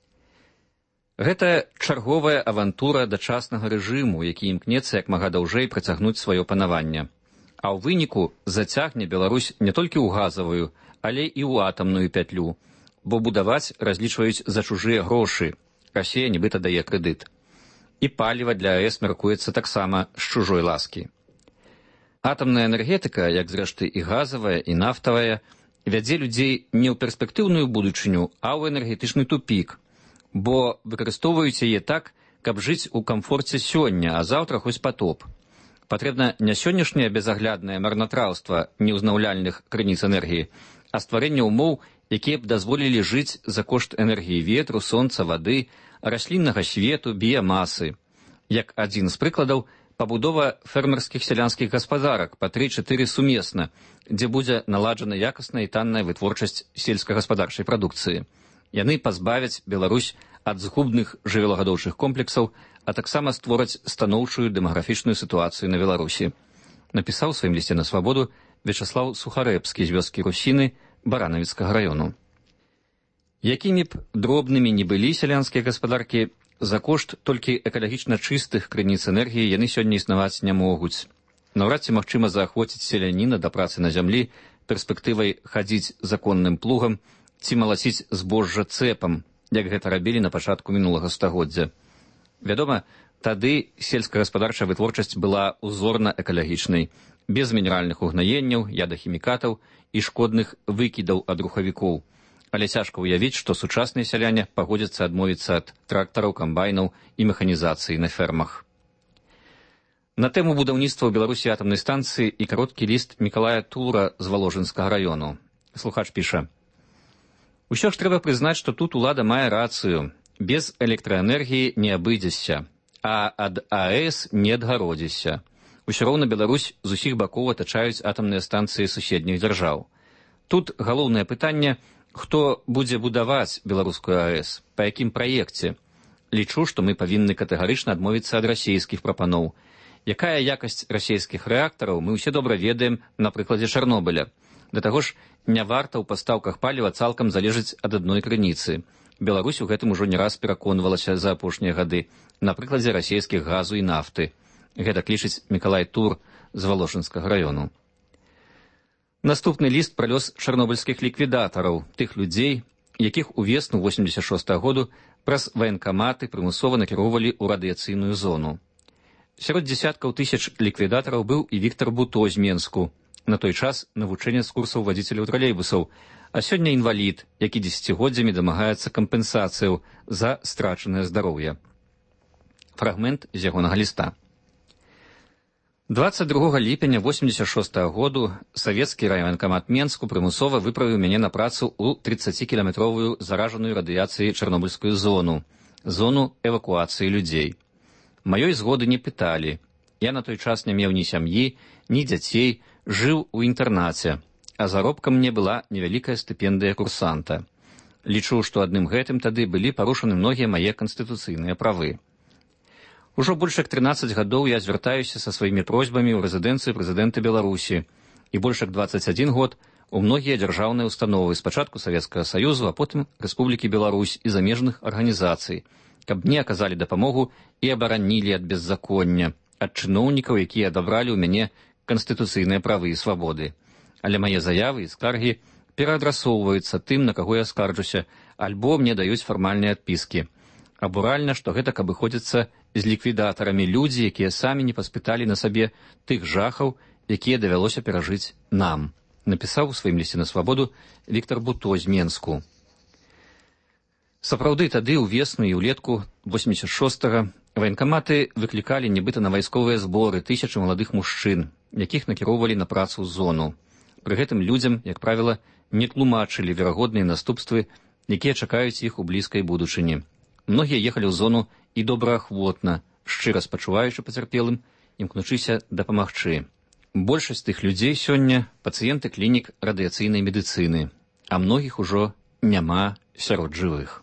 гэта чарговая авантура дачаснага рэжыму, які імкнецца як мага даўжэй працягнуць сваё панаванне. А ў выніку зацягне Беларусь не толькі ў газавую, але і ў атамную пятлю, бо будаваць разлічваюць за чужыя грошы. Расія нібыта дае крэдыт. І паліва для АЭС мяркуецца таксама з чужой ласкі. Атамная энергетыка, як зрэшты і газавая, і нафтавая, вядзе людзей не ў перспектыўную будучыню, а ў энергетычны тупік, бо выкарыстоўваюць яе так, каб жыць у камфорце сёння, а заўтра хоць патоп. Патрэбна не сённяшняе безагляднае марнатраўства неўзнаўляльных крыніц энергіі, а стварэнне ўмоў, якія б дазволілі жыць за кошт энергіі ветру, сонца, вады, расліннага свету, біямасы. Як адзін з прыкладаў, пабудова фермерскіх сялянскіх гаспадарак па 3-4 сумесна, дзе будзе наладжана якасная і танная вытворчасць сельскагаспадарчай прадукцыі. Яны пазбавяць Беларусь ад згубных жывёлагадоўчых комплексаў, а таксама створаць станоўчую дэмаграфічную сітуацыю на Беларусі. Напісаў у сваім лісце на свабоду Вячаслаў Сухарэбскі з вёскі Русіны Баранавіцкага раёну. Якімі б дробнымі не былі сялянскія гаспадаркі, за кошт толькі экалагічна чыстых крыніц энергіі яны сёння існаваць не могуць. Наўрад ці магчыма заахвоціць селяніна да працы на зямлі перспектывай хадзіць законным плугам ці малаціць збожжа цэпам, як гэта рабілі на пачатку мінулага стагоддзя. Вядома, тады сельскагаспадарчая вытворчасць была узорна-экалагічнай, без мінеральных угнаенняў, ядахімікатаў і шкодных выкідаў ад рухавікоў. Але цяжка ўявіць, што сучасныя сяляне пагодзяцца адмовіцца ад трактараў, камбайнаў і механізацыі на фермах. На тэму будаўніцтва ў Беларусі атамнай станцыі і кароткі ліст Мікалая Тура з Валожынскага раёну. Слухач піша: усё ж трэба прызнаць, што тут улада мае рацыю. Без электраэнергіі не абыдзешся, а ад АЭС не адгародзішся. Усё роўна Беларусь з усіх бакоў атачаюць атамныя станцыі суседніх дзяржаў. Тут галоўнае пытанне, хто будзе будаваць беларускую АЭС, па якім праекце. Лічу, што мы павінны катэгарычна адмовіцца ад расійскіх прапаноў. Якая якасць расійскіх рэактараў, мы ўсе добра ведаем на прыкладзе Чарнобыля. Да таго ж, не варта ў пастаўках паліва цалкам залежыць ад адной крыніцы. Беларусь у гэтым ужо не раз пераконвалася за апошнія гады на прыкладзе расійскіх газу і нафты. Гэта лічыць Мікалай Тур з Валожынскага раёну. Наступны ліст пра лёс чарнобыльскіх ліквідатараў, тых людзей, якіх увесну 86-го году праз ваенкаматы прымусова накіроўвалі ў радыяцыйную зону. Сярод дзесяткаў тысяч ліквідатараў быў і Віктар Буто з Менску, на той час навучэнец курсаў вадзіцеляў тралейбусаў, а сёння інвалід, які дзесяцігоддзямі дамагаецца кампенсацыяў за страчанае здароўе. Фрагмент з ягонага ліста. 22 ліпеня 86-го году савецкі райваенкамат Менску прымусова выправіў мяне на працу ў 30-кіламетровую заражаную радыяцыяй чарнобыльскую зону эвакуацыі людзей. Маёй згоды не пыталі. Я на той час не меў ні сям'і, ні дзяцей, жыў у інтэрнаце, а заробкам мне была невялікая стыпендыя курсанта. Лічу, што адным гэтым тады былі парушаны многія мае канстытуцыйныя правы. Ужо больш як 13 гадоў я звяртаюся са сваімі просьбамі ў рэзідэнцыю прэзідэнта Беларусі і больш як 21 год у многія дзяржаўныя установы, спачатку Савецкага Саюзу, а потым Рэспублікі Беларусь і замежных арганізацый, каб мне аказалі дапамогу і абаранілі ад беззаконня, ад чыноўнікаў, якія адабралі ў мяне канстытуцыйныя правы і свабоды. Але мае заявы і скаргі пераадрасоўваюцца тым, на каго я скарджуся, альбо мне даюць фармальныя адпіскі. Абуральна, што гэта каб выходзіцца з ліквідатарамі людзі, якія самі не паспыталі на сабе тых жахаў, якія давялося перажыць нам, напісаў у сваім лісце на свабоду Віктор Буто з Менску. Сапраўды, тады ўвесну і ўлетку 86-го ваенкаматы выклікалі нібыта на вайсковыя зборы тысячы маладых мужчын, якіх накіроўвалі на працу ў зону. Пры гэтым людзям, як правіла, не тлумачылі верагодныя наступствы, якія чакаюць іх у блізкай будучыні. Многія ехалі ў зону і добраахвотна, шчыра спачуваючы пацярпелым, імкнучыся дапамагчы. Большасць тых людзей сёння пацыенты клінік радыяцыйнай медыцыны, а многіх ужо няма сярод жывых.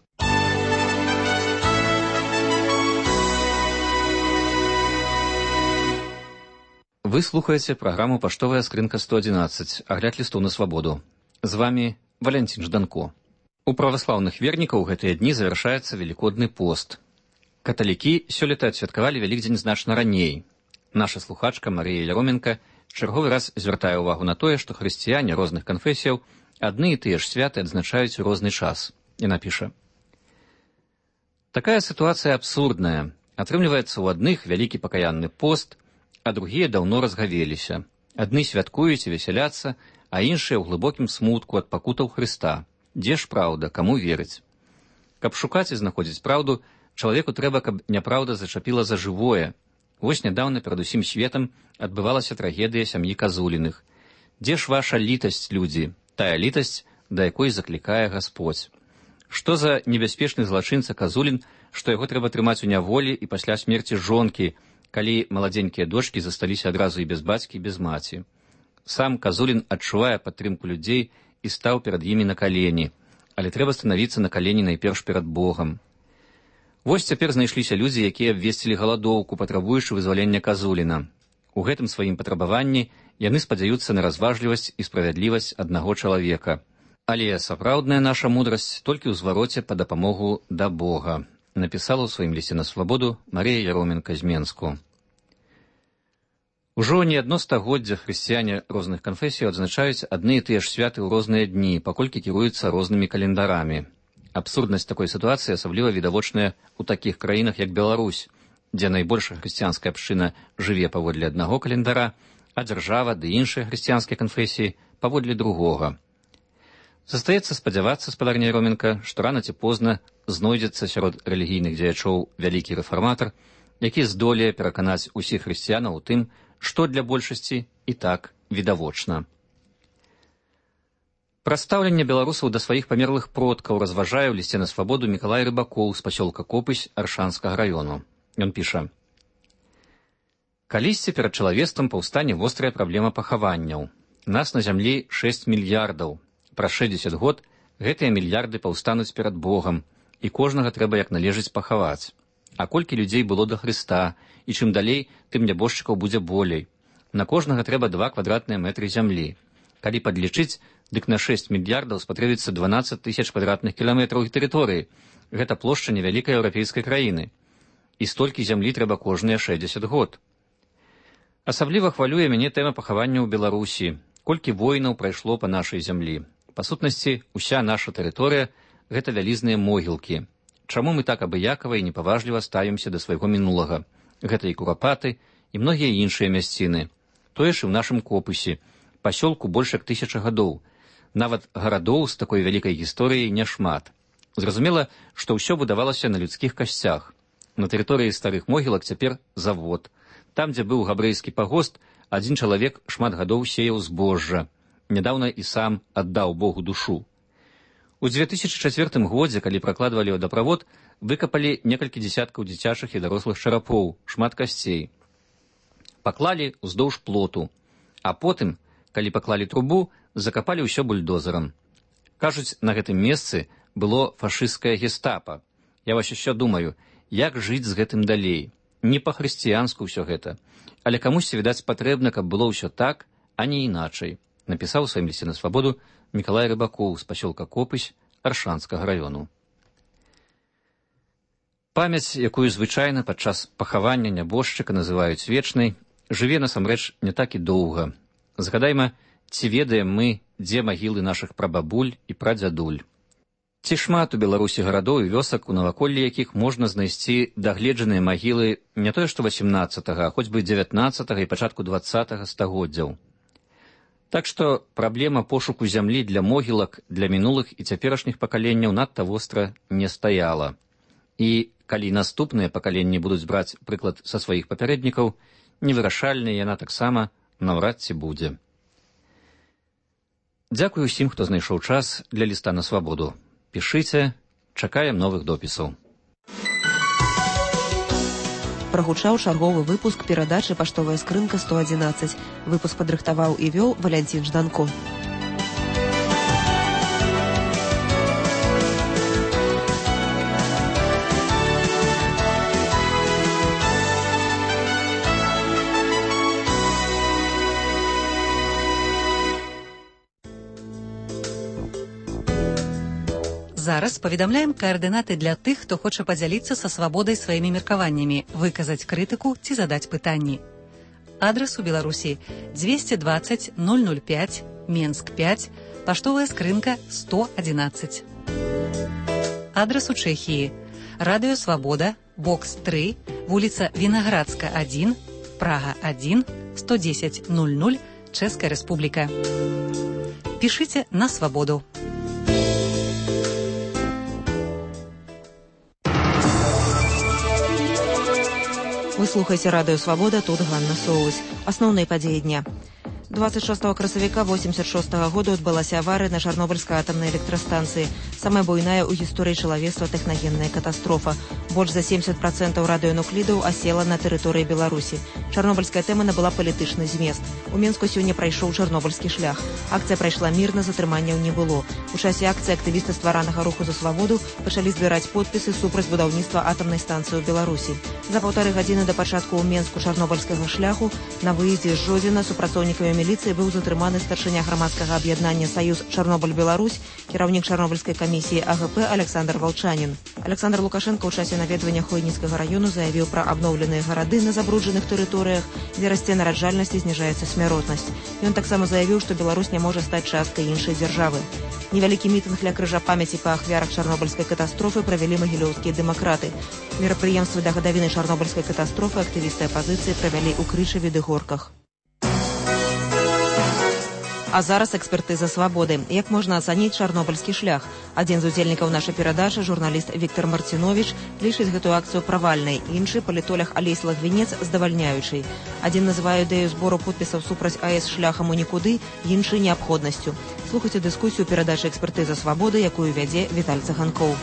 Вы слухаеце праграму «Паштовая скрынка 111», агляд лістоў на свабоду. З вами Валянцін Жданко. У праваслаўных вернікаў гэтыя дні завяршаецца велікодны пост. Каталікі сёлета адсвяткавалі Вялікдзень значна раней. Наша слухачка Марія Яроменка чарговы раз звяртае ўвагу на тое, што хрысціяне розных канфесіяў адны і тыя ж святы адзначаюць у розны час. Яна піша: «Такая сітуацыя абсурдная. Атрымліваецца, у адных вялікі пакаянны пост, а другія даўно разгавеліся. Адны святкуюць і весяляцца, а іншыя ў глыбокім смутку ад пакутаў Хрыста. Дзе ж праўда, каму верыць? Каб шукаць і знаходзіць праўду, чалавеку трэба, каб няпраўда зачапіла за жывое. Вось нядаўна перад усім светам адбывалася трагедыя сям'і Казуліных. Дзе ж ваша літасць, людзі, тая літасць, да якой заклікае Гасподзь? Што за небяспечны злачынца Казулін, што яго трэба трымаць у няволі і пасля смерці жонкі, калі маладзенькія дочкі засталіся адразу і без бацькі, і без маці? Сам Казулін адчувае падтрымку людзей і стаў перад імі на калені, але трэба станавіцца на калені найперш перад Богам. Вось цяпер знайшліся людзі, якія абвесцілі галадоўку, патрабуючы вызвалення Казуліна. У гэтым сваім патрабаванні яны спадзяюцца на разважлівасць і справядлівасць аднаго чалавека. Але сапраўдная наша мудрасць толькі ў звароце па дапамогу да Бога, напісала ў сваім лісце на свабоду Марія Яроменка з Менску. Ужо не адно стагоддзя хрысціяне розных канфесіяў адзначаюць адны і тыя ж святы ў розныя дні, паколькі кіруюцца рознымі календарамі. Абсурднасць такой сітуацыі асабліва відавочная ў такіх краінах, як Беларусь, дзе найбольшая хрысціянская абшчына жыве паводле аднаго календара, а дзяржава ды іншыя хрысціянскія канфесіі паводле другога. Застаецца спадзявацца, спадарня Яроменка, што рана ці позна знойдзецца сярод рэлігійных дзеячоў вялікі рэфарматар, які здолее пераканаць усіх хрысціянаў у тым, што для большасці і так відавочна. Пра стаўленне беларусаў да сваіх памерлых продкаў разважае ў лісце на свабоду Мікалай Рыбакоў з пасёлка Копысь Аршанскага раёну. Ён піша: «Калісьці перад чалавецтвам паўстане вострая праблема пахаванняў. Нас на зямлі 6 мільярдаў. Праз 60 год гэтыя мільярды паўстануць перад Богам, і кожнага трэба як належыць пахаваць. А колькі людзей было да Хрыста, і чым далей, тым нябожчыкаў будзе болей. На кожнага трэба 2 квадратныя метры зямлі. Калі падлічыць, дык на 6 мільярдаў спатрэбіцца 12 тысяч квадратных кіламетраў тэрыторыі. Гэта плошча невялікай еўрапейскай краіны. І столькі зямлі трэба кожныя 60 год. Асабліва хвалюе мяне тэма пахавання ў Беларусі. Колькі воінаў прайшло па нашай зямлі. Па сутнасці, уся наша тэрыторыя – гэта вялізныя могілкі. Чаму мы так абыякава і непаважліва ставімся да свайго мінулага? Гэта і Курапаты, і многія іншыя мясціны. Тое ж і ў нашым Копысе. Пасёлку больш як 1000 гадоў. Нават гарадоў з такой вялікай гісторыяй няшмат. Зразумела, што ўсё будавалася на людскіх касцях. На тэрыторыі старых могілак цяпер завод. Там, дзе быў габрэйскі пагост, адзін чалавек шмат гадоў сеяў збожжа. Нядаўна і сам аддаў Богу душу. У 2004 годзе, калі пракладвалі вадаправод, выкапалі некалькі дзесяткаў дзіцячых і дарослых чарапоў, шмат касцей. Паклалі ўздоўж плоту, а потым, калі паклалі трубу, закапалі ўсё бульдозерам. Кажуць, на гэтым месцы было фашысцкае гестапа. Я вось яшчэ думаю, як жыць з гэтым далей. Не па-хрысціянску ўсё гэта. Але камусьці, відаць, патрэбна, каб было ўсё так, а не іначай. Напісаў у сваім лісце на свабоду Мікалай Рыбакоў з пасёлка Копысь Аршанскага раёну. Памяць, якую звычайна падчас пахавання нябожчыка называюць вечнай, жыве насамрэч не так і доўга. Згадайма ці ведаем мы, дзе магілы нашых прабабуль і прадзядуль. Ці шмат у Беларусі гарадоў і вёсак, у наваколлі якіх можна знайсці дагледжаныя магілы не тое што 18-га, а хоць бы 19-га і пачатку 20-га стагоддзяў. Так што праблема пошуку зямлі для могілак для мінулых і цяперашніх пакаленняў надта востра не стаяла. І калі наступныя пакаленні будуць браць прыклад са сваіх папярэднікаў, невырашальная яна таксама наўрад ці будзе. Дзякуй усім, хто знайшоў час для ліста на свабоду. Пішыце, чакаем новых допісаў. Прагучаў чарговы выпуск перадачы «Паштовая скрынка 111». Выпуск падрыхтаваў і вёў Валянцін Жданко. Зараз паведамляем каардынаты для тых, хто хоча падзяліцца са свабодай сваімі меркаваннямі, выказаць крытыку ці задаць пытанні. Адрас у Беларусі 220 005, Менск 5, паштовая скрынка 111. Адрас у Чэхіі. Радыё Свабода, бокс 3, вуліца Вінаградска 1, Прага 1, 110 00, Чэшская Рэспубліка. Пішыце на свабоду. Вы слухаеце радыё Свабода, тут Ганна Соус. Асноўныя падзеі дня. 26 красавіка 86 года адбылася аварыя на Чарнобыльскай атамнай электрастанцыі. Самая буйная ў гісторыі чалавецтва тэхнагенная катастрофа. Больш за 70% радыёнуклідаў асела на тэрыторыі Беларусі. Чарнобыльская тэма набыла палітычны змест. У Менску сёння прайшоў чарнобыльскі шлях. Акцыя прайшла мірна, затрыманняў не было. У часе акцыі актывісты стваранага руху за свабоду пачалі збіраць подпісы супраць будаўніцтва атамнай станцыі ў Беларусі. За 1,5 гадзіны да пачатку ў Менску чарнобыльскага шляху на выездзе з Жодзіна супрацоўнікамі міліцыі быў затрыманы старшыня грамадскага аб'яднання «Саюз Чарнобыль-Беларусь», кіраўнік чарнобыльскай камісіі АГП Александр Волчанін. Александр Лукашенко ў часе наведвання Хойніцкага раёну заявіў пра абноўленыя гарады на забруджаных тэрыторыях, дзе расце нараджальнасць і зніжаецца смяротнасць. Ён таксама заявіў, што Беларусь не можа стаць часткай іншай дзяржавы. Невялікі мітынг ля крыжа памяці па ахвярах чарнобыльскай катастрофы правялі магілёўскія дэмакраты. Мерапрыемствы да гадавіны чарнобыльскай катастрофы актывісты апазіцыі правялі ў Крышаве ды Горках. А зараз экспертыза свабоды. Як можна ацаніць чарнобыльскі шлях? Адзін з удзельнікаў нашай перадачы, журналіст Віктор Марціновіч, лічыць гэтую акцыю правальнай. Іншы палітолог Алесь Лагвінец здавальняючай. Адзін называе ідэю збору подпісаў супраць АЭС шляхам у нікуды, іншы неабходнасцю. Слухайце дыскусію перадачы экспертыза свабоды, якую вядзе Віталь Цаганкоў.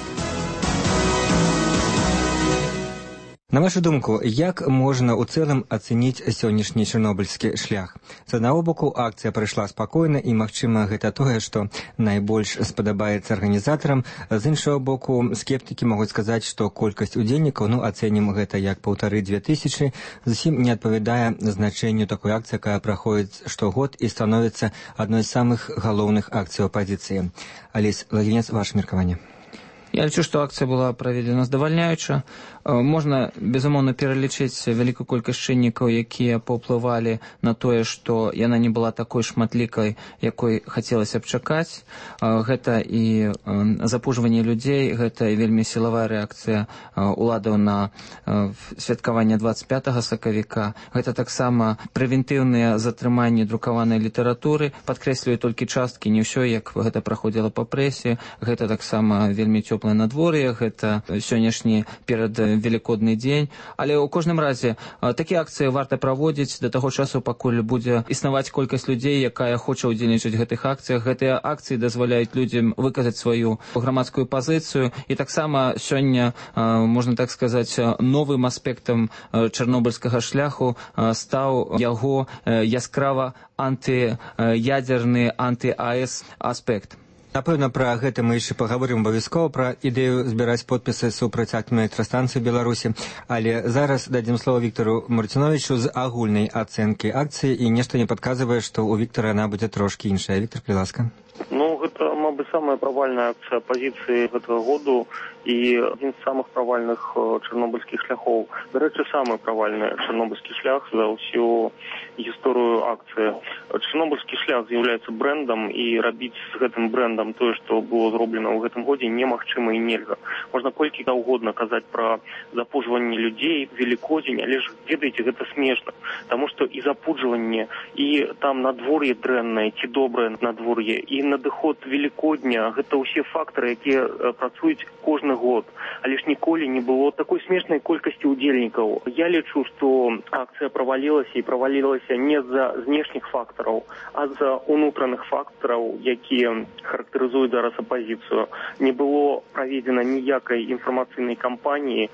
На вашу думку, як можна ў цэлым ацэніць сённяшні чарнобыльскі шлях? З аднаго боку, акцыя прайшла спакойна і, магчыма, гэта тое, што найбольш спадабаецца арганізатарам. З іншага боку, скептыкі могуць сказаць, што колькасць удзельнікаў, ацэнім гэта як 1500, зусім не адпавядае значэнню такой акцыі, якая праходзіць штогод і становіцца адной з самых галоўных акцый апазіцыі. Алесь Лагвінец, ваше меркаванне. Я лічу, што акцыя была праведзена здавальняюча. Можна, безумоўна, пералічыць вялікую колькасць чыннікаў, якія паўплывалі на тое, што яна не была такой шматлікай, якой хацелася б чакаць. Гэта і запужванне людзей, гэта і вельмі сілавая рэакцыя уладаў на святкаванне 25 сакавіка. Гэта таксама прэвентыўныя затрыманні друкаванай літаратуры. Падкрэслюю толькі часткі, не ўсё, як гэта праходзіла па прэсе. Гэта таксама вельмі цёплае надвор'е, гэта сённяшні перад велікодны дзень, але ў кожным разе такія акцыі варта праводзіць да таго часу, пакуль будзе існаваць колькасць людзей, якая хоча ўдзельнічаць у гэтых акцыях. Гэтыя акцыі дазваляюць людзям выказаць сваю грамадскую пазіцыю, і таксама сёння, можна так сказаць, новым аспектам чарнобыльскага шляху стаў яго яскрава антыядзерны, анты-АЭС аспект. Напэўна, пра гэта мы яшчэ паговорым абавязкова, пра ідэю збіраць подпісы супраць атамнай электрастанцыі Беларусі. Але зараз дадзім слова Віктору Марціновічу з агульнай ацэнкі акцыі, і нешта не падказвае, што ў Віктора яна будзе трошкі іншая. Віктор, калі ласка. Гэта, бы самая правальная акция оппозиции этого года и один из самых провальных чернобыльских шляхов. До речі, самый провальный чернобыльский шлях за всю историю акции. Чернобыльский шлях является брендом, и робить с этим брендом то, что было сделано в этом году, немагчыма и нельзя. Можно колькі угодно казать про запудживание людей, Великодень, але ж, ведаете, это смешно, потому что и запудживание, и там надворье дрэнное, ці доброе надворье, и надыход Великодня, это все факторы, которые працуюць кожны год. Але ж ніколі не было такой смешной колькости удельников. Я лечу, что акция провалилась, и провалилась не за внешних факторов, а за внутренних факторов, которые характеризуют зараз оппозицию. Не было проведено ніякой информационной кампании,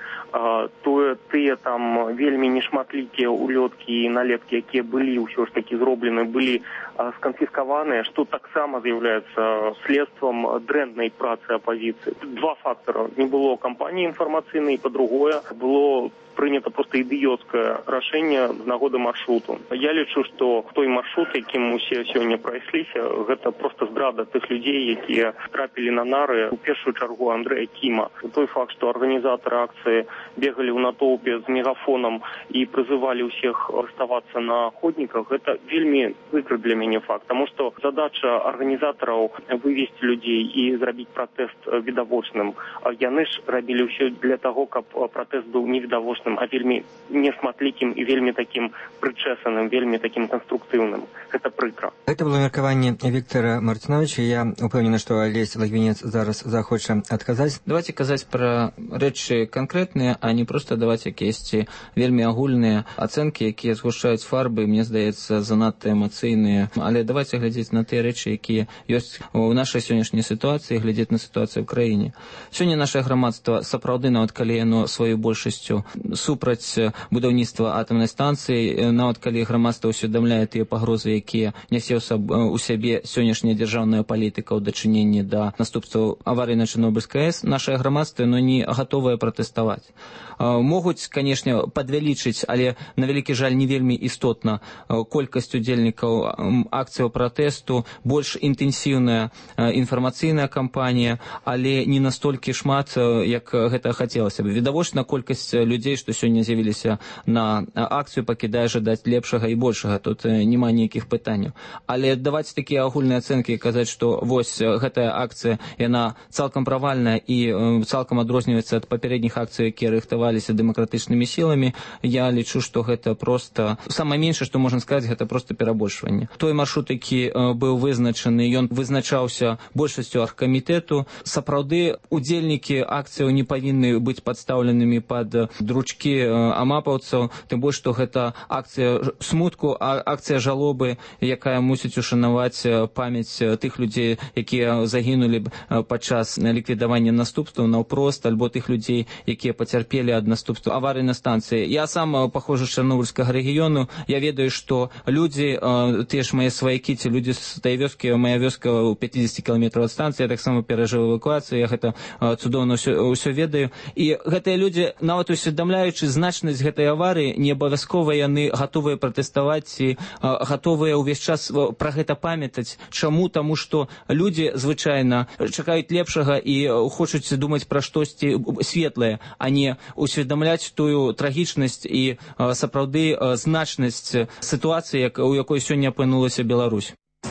тыя там вельмі нешматлікія улетки и налетки, которые были ўсё ж таки зроблены, были сконфискованы, что так само является следствием дрэнной працы оппозиции. Два фактора. Не было кампании информационной, по-другое, было принято просто ідыёцкае рашэнне з нагоды маршруту. Я лічу, што той маршрут, якім усе сёння прайшліся, гэта просто здрада тых людзей, якія трапілі на нары, у першую чаргу Андрэя Кіма. Той факт, што арганізатары акцыі бегалі ў натоўпе з мегафонам і прызывалі ўсіх оставацца на ходніках, гэта вельмі прыкры для мяне факт, таму што задача арганізатараў вывесці людзей і зрабіць пратэст відавочным. Яны ж рабілі ўсё для таго, каб пратэст быў невідавочным, а вельмі нешматлікім і вельмі такім прычэсаным, вельмі такім канструктыўным. Гэта прыкра. Гэта было меркаванне Віктора Мартыновича. Я упэўнена, што Алесь Лагвінец зараз захоча адказаць. Давайте казаць пра рэчы канкрэтныя, а не проста даваць якіясьці вельмі агульныя ацэнкі, якія згушаюць фарбы, мне здаецца, занадта эмацыйныя. Але давайте глядзець на тыя рэчы, якія ёсць у нашай сённяшняй сітуацыі, глядзець на сітуацыю ў краіне. Сёння нашае грамадства сапраўды, нават калі яно сваёй большасцю супраць будаўніцтва атамнай станцыі, нават калі грамадства ўсведамляе тыя пагрозы, якія нясе у сябе сённяшняя дзяржаўная палітыка ў дачыненні да наступстваў аварыі на Чарнобыльскай АЭС, нашае грамадства не гатовае пратэставаць. Могуць, канешне, падвялічыць, але на вялікі жаль не вельмі істотна колькасць удзельнікаў акцыяў пратэсту, больш інтэнсіўная інфармацыйная кампанія, але не настолькі шмат, як гэта хацелася бы. Відавочна, колькасць людзей, што сёння з'явіліся на акцыю, пакідае жадаць лепшага і большага. Тут няма ніякіх пытанняў. Але даваць такія агульныя ацэнкі і казаць, што вось гэтая акцыя, яна цалкам правальная і цалкам адрозніваецца ад папярэдніх акцый, якія рыхтаваліся дэмакратычнымі сіламі, я лічу, што гэта просто... Самае меншае, што можна сказаць, гэта просто перабольшванне. Той маршрут, які быў вызначаны, ён вызначаўся большасцю аргкамітэту. Сапраўды, удзельнікі акцыяў не павінны быць падстаўленымі пад дручкі амапаўцаў, тым больш, што гэта акцыя смутку, акцыя жалобы, якая мусіць ушанаваць памяць тых людзей, якія загінулі падчас ліквідавання наступстваў наўпрост, альбо тых людзей, якія пацярпелі ад наступстваў аварыі на станцыі. Я сам паходжу з Чарнобыльскага рэгіёну, я ведаю, што людзі, тыя ж мае сваякі, ці людзі з той вёскі, моя вёска ў 50 кіламетраў ад станцыі, я таксама перажыў эвакуацыю, я гэта цудоўна ўсё ведаю. І гэтыя людзі, нават усведамляючы значнасць гэтай аварыі, не абавязкова яны гатовыя пратэставаць і гатовыя ўвесь час пра гэта памятаць. Чаму? Таму што людзі звычайна чакаюць лепшага і хочуць думаць пра штосьці светлае, а не усведамляць тую трагічнасць і сапраўды значнасць сітуацыі, у якой сёння апынулася Беларусь.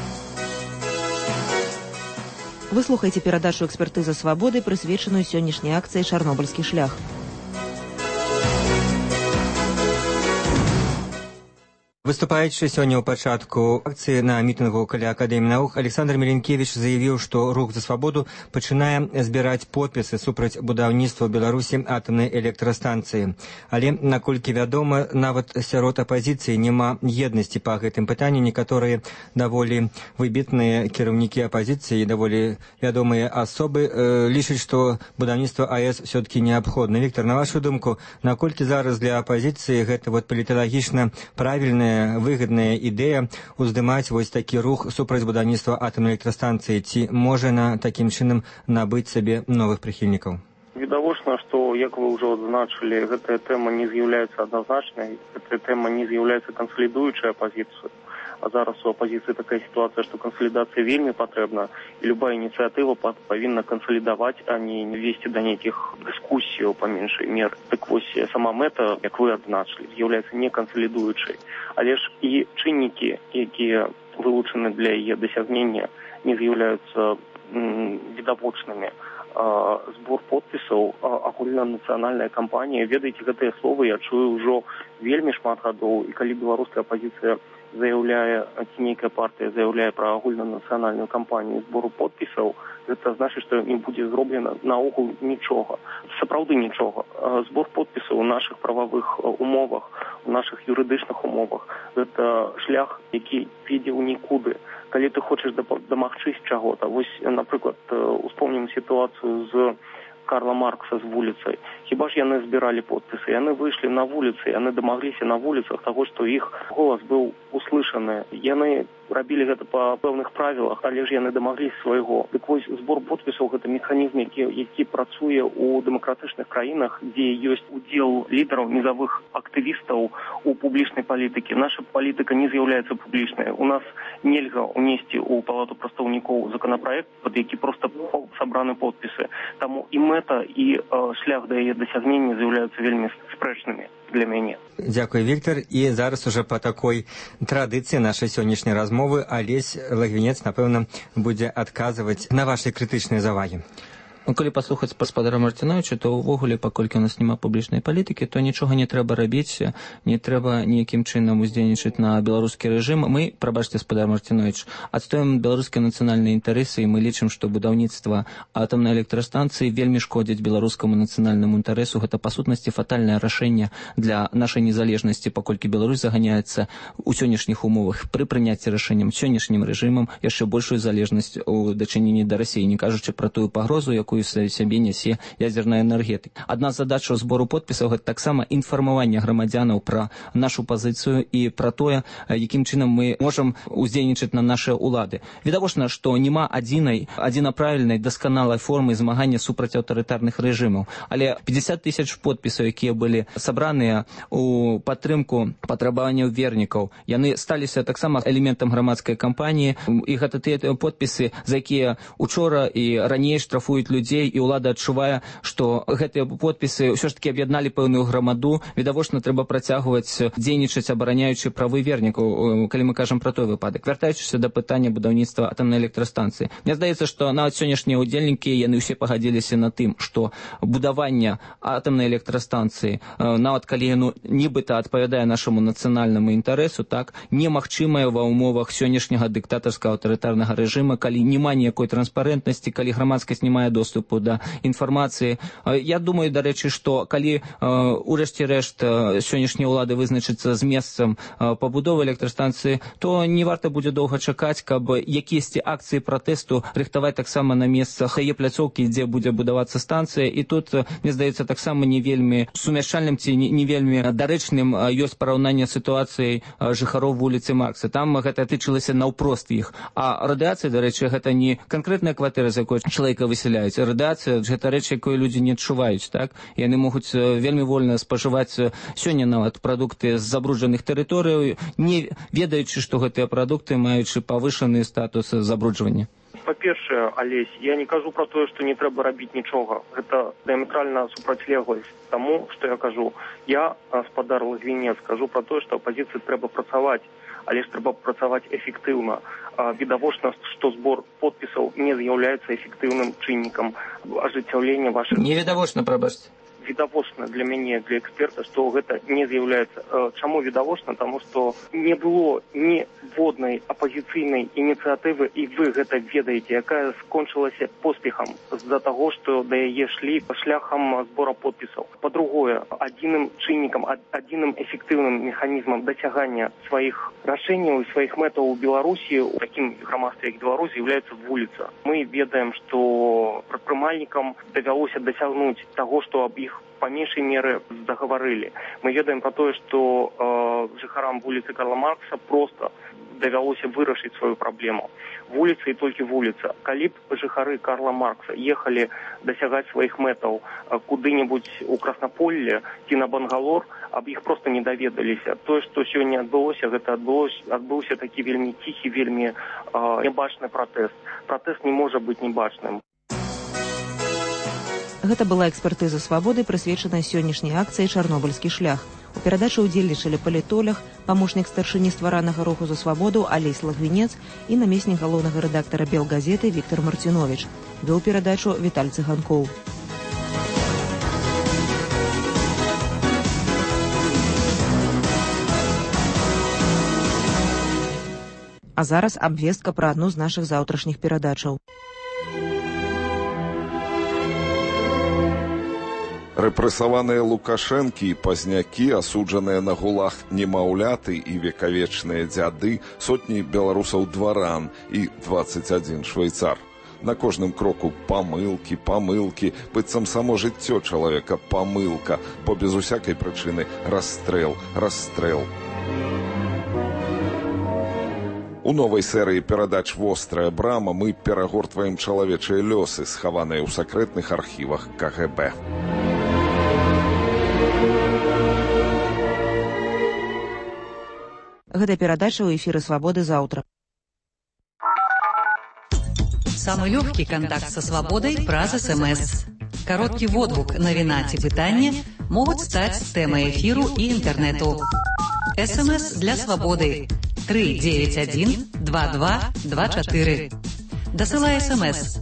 Вы слухаеце перадачу «Экспертыза свабоды», прысвечаную сённяшняй акцыі «Чарнобыльскі шлях». Выступаючы сёння ў пачатку акцыі на мітынгу каля Акадэміі навук, Александр Меленкевич заявіў, што рух за свабоду пачынае збіраць подпісы супраць будаўніцтва ў Беларусі атамнай электрастанцыі. Але, наколькі вядома, нават сярод апазіцыі няма еднасці па гэтым пытанні. Некаторыя даволі выбітныя кіраўнікі апазіцыі, даволі вядомыя асобы лічаць, што будаўніцтва АЭС все-таки неабходна. Віктор, на вашу думку, наколькі зараз для апазіцыі гэта паліталагічна правільная, выгадная ідэя уздымаць вось такі рух супраць будаўніцтва атамнай электрастанцыі, ці можа на такім чынам набыць сабе новых прыхільнікаў? Відавочна, што, як вы ўжо адзначылі, гэтая тэма не з'яўляецца адназначнай, гэтая тэма не з'яўляецца кансалідуючай апазіцыяй. А зараз у апозіцыі такая сітуацыя, што кансалідацыя вельмі патрэбна, і любая ініцыятыва павінна кансалідаваць, а не весці да нейкіх дыскусіяў па меншай меры. Так вось, сама мэта, як вы адзначылі, з'яўляецца не кансалідуючай. Але ж і чыннікі, якія вылучаны для яе дасягнення, не з'яўляюцца відавочнымі. Збор подпісаў, агульнанацыянальная кампанія. Ведаеце, гэтыя словы я чую ўжо вельмі шмат гадоў, і калі беларуская апазіцыя заяўляе, ці нейкая партыя заяўляе пра агульнанацыянальную кампанію збору подпісаў, гэта значыць, што не будзе зроблена наогул нічога. Сапраўды нічога. Збор подпісаў у нашых прававых умовах, у нашых юрыдычных умовах, гэта шлях, які ведзе ў нікуды. Калі ты хочаш дамагчыся чаго-то, вось, напрыклад, успомнім сітуацыю з Карла Маркса з вуліцай. Хіба ж яны збіралі подпісы? Яны выйшлі на вуліцы, яны дамагліся на вуліцах таго, што іх голас быў услышаны. Яны рабілі гэта па пэўных правілах, але ж яны дамагліся свайго. Дык вось, збор подпісаў гэта механізм, які працуе ў дэмакратычных краінах, дзе ёсць удзел лідараў, нізавых актывістаў у публічнай палітыкі. Наша палітыка не з'яўляецца публічнай. У нас нельга ўнесці ў палату прадстаўнікоў законапраект, пад які проста сабраны подпісы. Таму і мэта, і шлях да яе дасягнення з'яўляюцца вельмі спрэчнымі для мяне. Дзякуй, Віктор. І зараз уже па такой традыцыі нашай сённяшняй размовы Алесь Лагвінец, напэўна, будзе адказваць на вашы крытычныя завагі. Калі паслухаць гаспадара Мартыновича, то ўвогуле, паколькі у нас няма публічнай палітыкі, то нічога не трэба рабіць, не трэба ніякім чынам уздзейнічаць на беларускі рэжым. Мы, прабачце, гаспадар Мартынович, адстаём беларускія нацыянальныя інтарэсы, і мы лічым, што будаўніцтва атамнай электрастанцыі вельмі шкодзіць беларускаму нацыянальнаму інтарэсу. Гэта, па сутнасці, фатальнае рашэнне для нашай незалежнасці, паколькі Беларусь заганяецца ў сённяшніх умовах пры прыняцці рашэннем сённяшнім рэжымам яшчэ большую залежнасць у дачыненні да Расіі, не кажучы пра тую пагрозу, якую сябе нясе ядзерная энергетыка. Адна з задачаў збору подпісаў гэта таксама інфармаванне грамадзянаў пра нашу пазіцыю і пра тое, якім чынам мы можам уздзейнічаць на нашы ўлады. Відавочна, што няма адзінаправільнай дасканалай формы змагання супраць аўтарытарных рэжымаў, але 50 000 подпісаў, якія былі сабраныя у падтрымку патрабаванняў вернікаў, яны сталіся таксама элементам грамадскай кампаніі, і гэта тыя подпісы, за якія учора і раней штрафуюць людзей, і ўлада адчувае, што гэтыя подпісы ўсё ж такі аб'ядналі пэўную грамаду. Відавочна, трэба працягваць дзейнічаць, абараняючы правы вернікаў, калі мы кажам пра той выпадак. Вяртаючыся да пытання будаўніцтва атамнай электрастанцыі. Мне здаецца, што нават сённяшнія ўдзельнікі, яны ўсе пагадзіліся на тым, што будаванне атамнай электрастанцыі, нават калі яно нібыта адпавядае нашаму нацыянальнаму інтарэсу, так, немагчымае ва ўмовах сённяшняга дыктатарскага аўтарытарнага рэжыма, калі няма ніякой транспарэнтнасці, калі грамадскасць не мае доступу да інфармацыі. Я думаю, дарэчы, што калі урэшце рэшт сённяшнія ўлады вызначацца з месцам пабудовы электрастанцыі, то не варта будзе доўга чакаць, каб якіясьці акцыі пратэсту рыхтаваць таксама на месцах яе пляцоўкі, дзе будзе будавацца станцыя. І тут, мне здаецца, таксама не вельмі сумяшчальным ці не вельмі дарэчным ёсць параўнанне сітуацыяй жыхароў вуліцы Маркса. Там гэта тычылася наўпрост іх. А радыацыя, дарэчы, гэта не канкрэтная кватэра, з якой чалавека выселяюць. Радыацыя – гэта рэч, якую людзі не адчуваюць, так? Яны могуць вельмі вольна спажываць сёння нават прадукты з забруджаных тэрыторый, не ведаючы, што гэтыя прадукты маючы павышаны статус забруджвання. Па-першае, Алесь, я не кажу пра тое, што не трэба рабіць нічога. Гэта дыаметральна супрацьлегласць таму, што я кажу. Я, гаспадар Лагвінец, кажу пра тое, што апазіцыі трэба працаваць, але ж трэба працаваць эфектыўна. Відавочна, што збор подпісаў не з'яўляецца эфектыўным чыннікам ажыццяўлення вашых... Невідавочна, прабачце. Відавочна для мяне, для эксперта, што гэта не з'яўляецца. Чаму відавочна? Таму што не было ніводнай апазіцыйнай ініцыятывы, і вы гэта ведаеце, якая скончылася поспехам з-за таго, што да яе шлі шляхам збора подпісаў. Па-другое, адзіным чыннікам, адзіным эфектыўным механізмам дасягання сваіх рашэнняў і сваіх мэтаў у Беларусі, у такім грамадстве, як Беларусь, з'яўляецца вуліца. Мы ведаем, што прадпрымальнікам давялося дасягнуць таго, што аб іх па меншай меры загаварылі. Мы ведаем пра тое, што жыхарам вуліцы Карла Маркса проста давялося вырашыць сваю праблему. Вуліца і толькі вуліца. Калі б жыхары Карла Маркса ехалі дасягаць сваіх мэтаў куды-небудзь у Краснаполле ці на Бангалор, аб іх проста не даведаліся. Тое, што сёння адбылося, гэта адбыўся такі вельмі ціхі, вельмі нябачны пратэст. Пратэст не можа быць небачным. Гэта была экспертыза «Свабоды», прысвечаная сённяшняй акцыі «Чарнобыльскі шлях». У перадачы ўдзельнічалі палітолог, памочнік старшыні стваранага руху за свабоду Алесь Лагвінец і намеснік галоўнага рэдактара «Белгазеты» Віктор Марціновіч. Вёў перадачу Віталь Цыганкоў. А зараз абвестка пра адну з нашых заўтрашніх перадачаў. Рэпрэсаваныя Лукашэнкі і пазнякі, асуджаныя на гулаг немаўляты і векавечныя дзяды, сотні беларусаў-дваран і 21 швейцар. На кожным кроку памылкі, быццам само жыццё чалавека памылка, бо без усякай прычыны расстрэл. У новай серыі перадач «Вострая брама» мы перагортваем чалавечыя лёсы, схаваныя ў сакрэтных архівах КГБ. Гэта перадача ў эфіры «Свабоды» заўтра. Самы лёгкі кантакт са свабодай праз СМС. Кароткі водгук, навіна ці пытанне могуць стаць тэмай эфіру і інтэрнэту. СМС для свабоды 391-2224. Дасылай СМС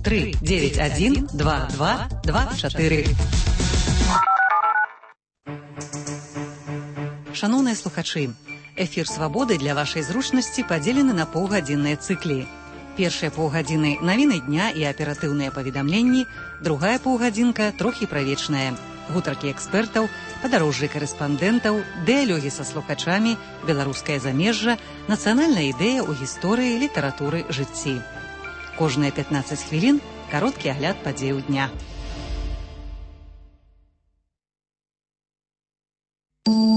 391-2224. Шаноўныя слухачы, эфір «Свабоды» для вашай зручнасці падзелены на паўгадзінныя цыклі. Першыя паўгадзіны – навіны дня і аператыўныя паведамленні, другая паўгадзінка – трохі правечная. Гутаркі экспертаў, падарожжы карэспандэнтаў, дыялогі са слухачамі, беларускае замежжа, нацыянальная ідэя ў гісторыі, літаратуры, жыцці. Кожныя 15 хвілін – кароткі агляд падзеяў дня.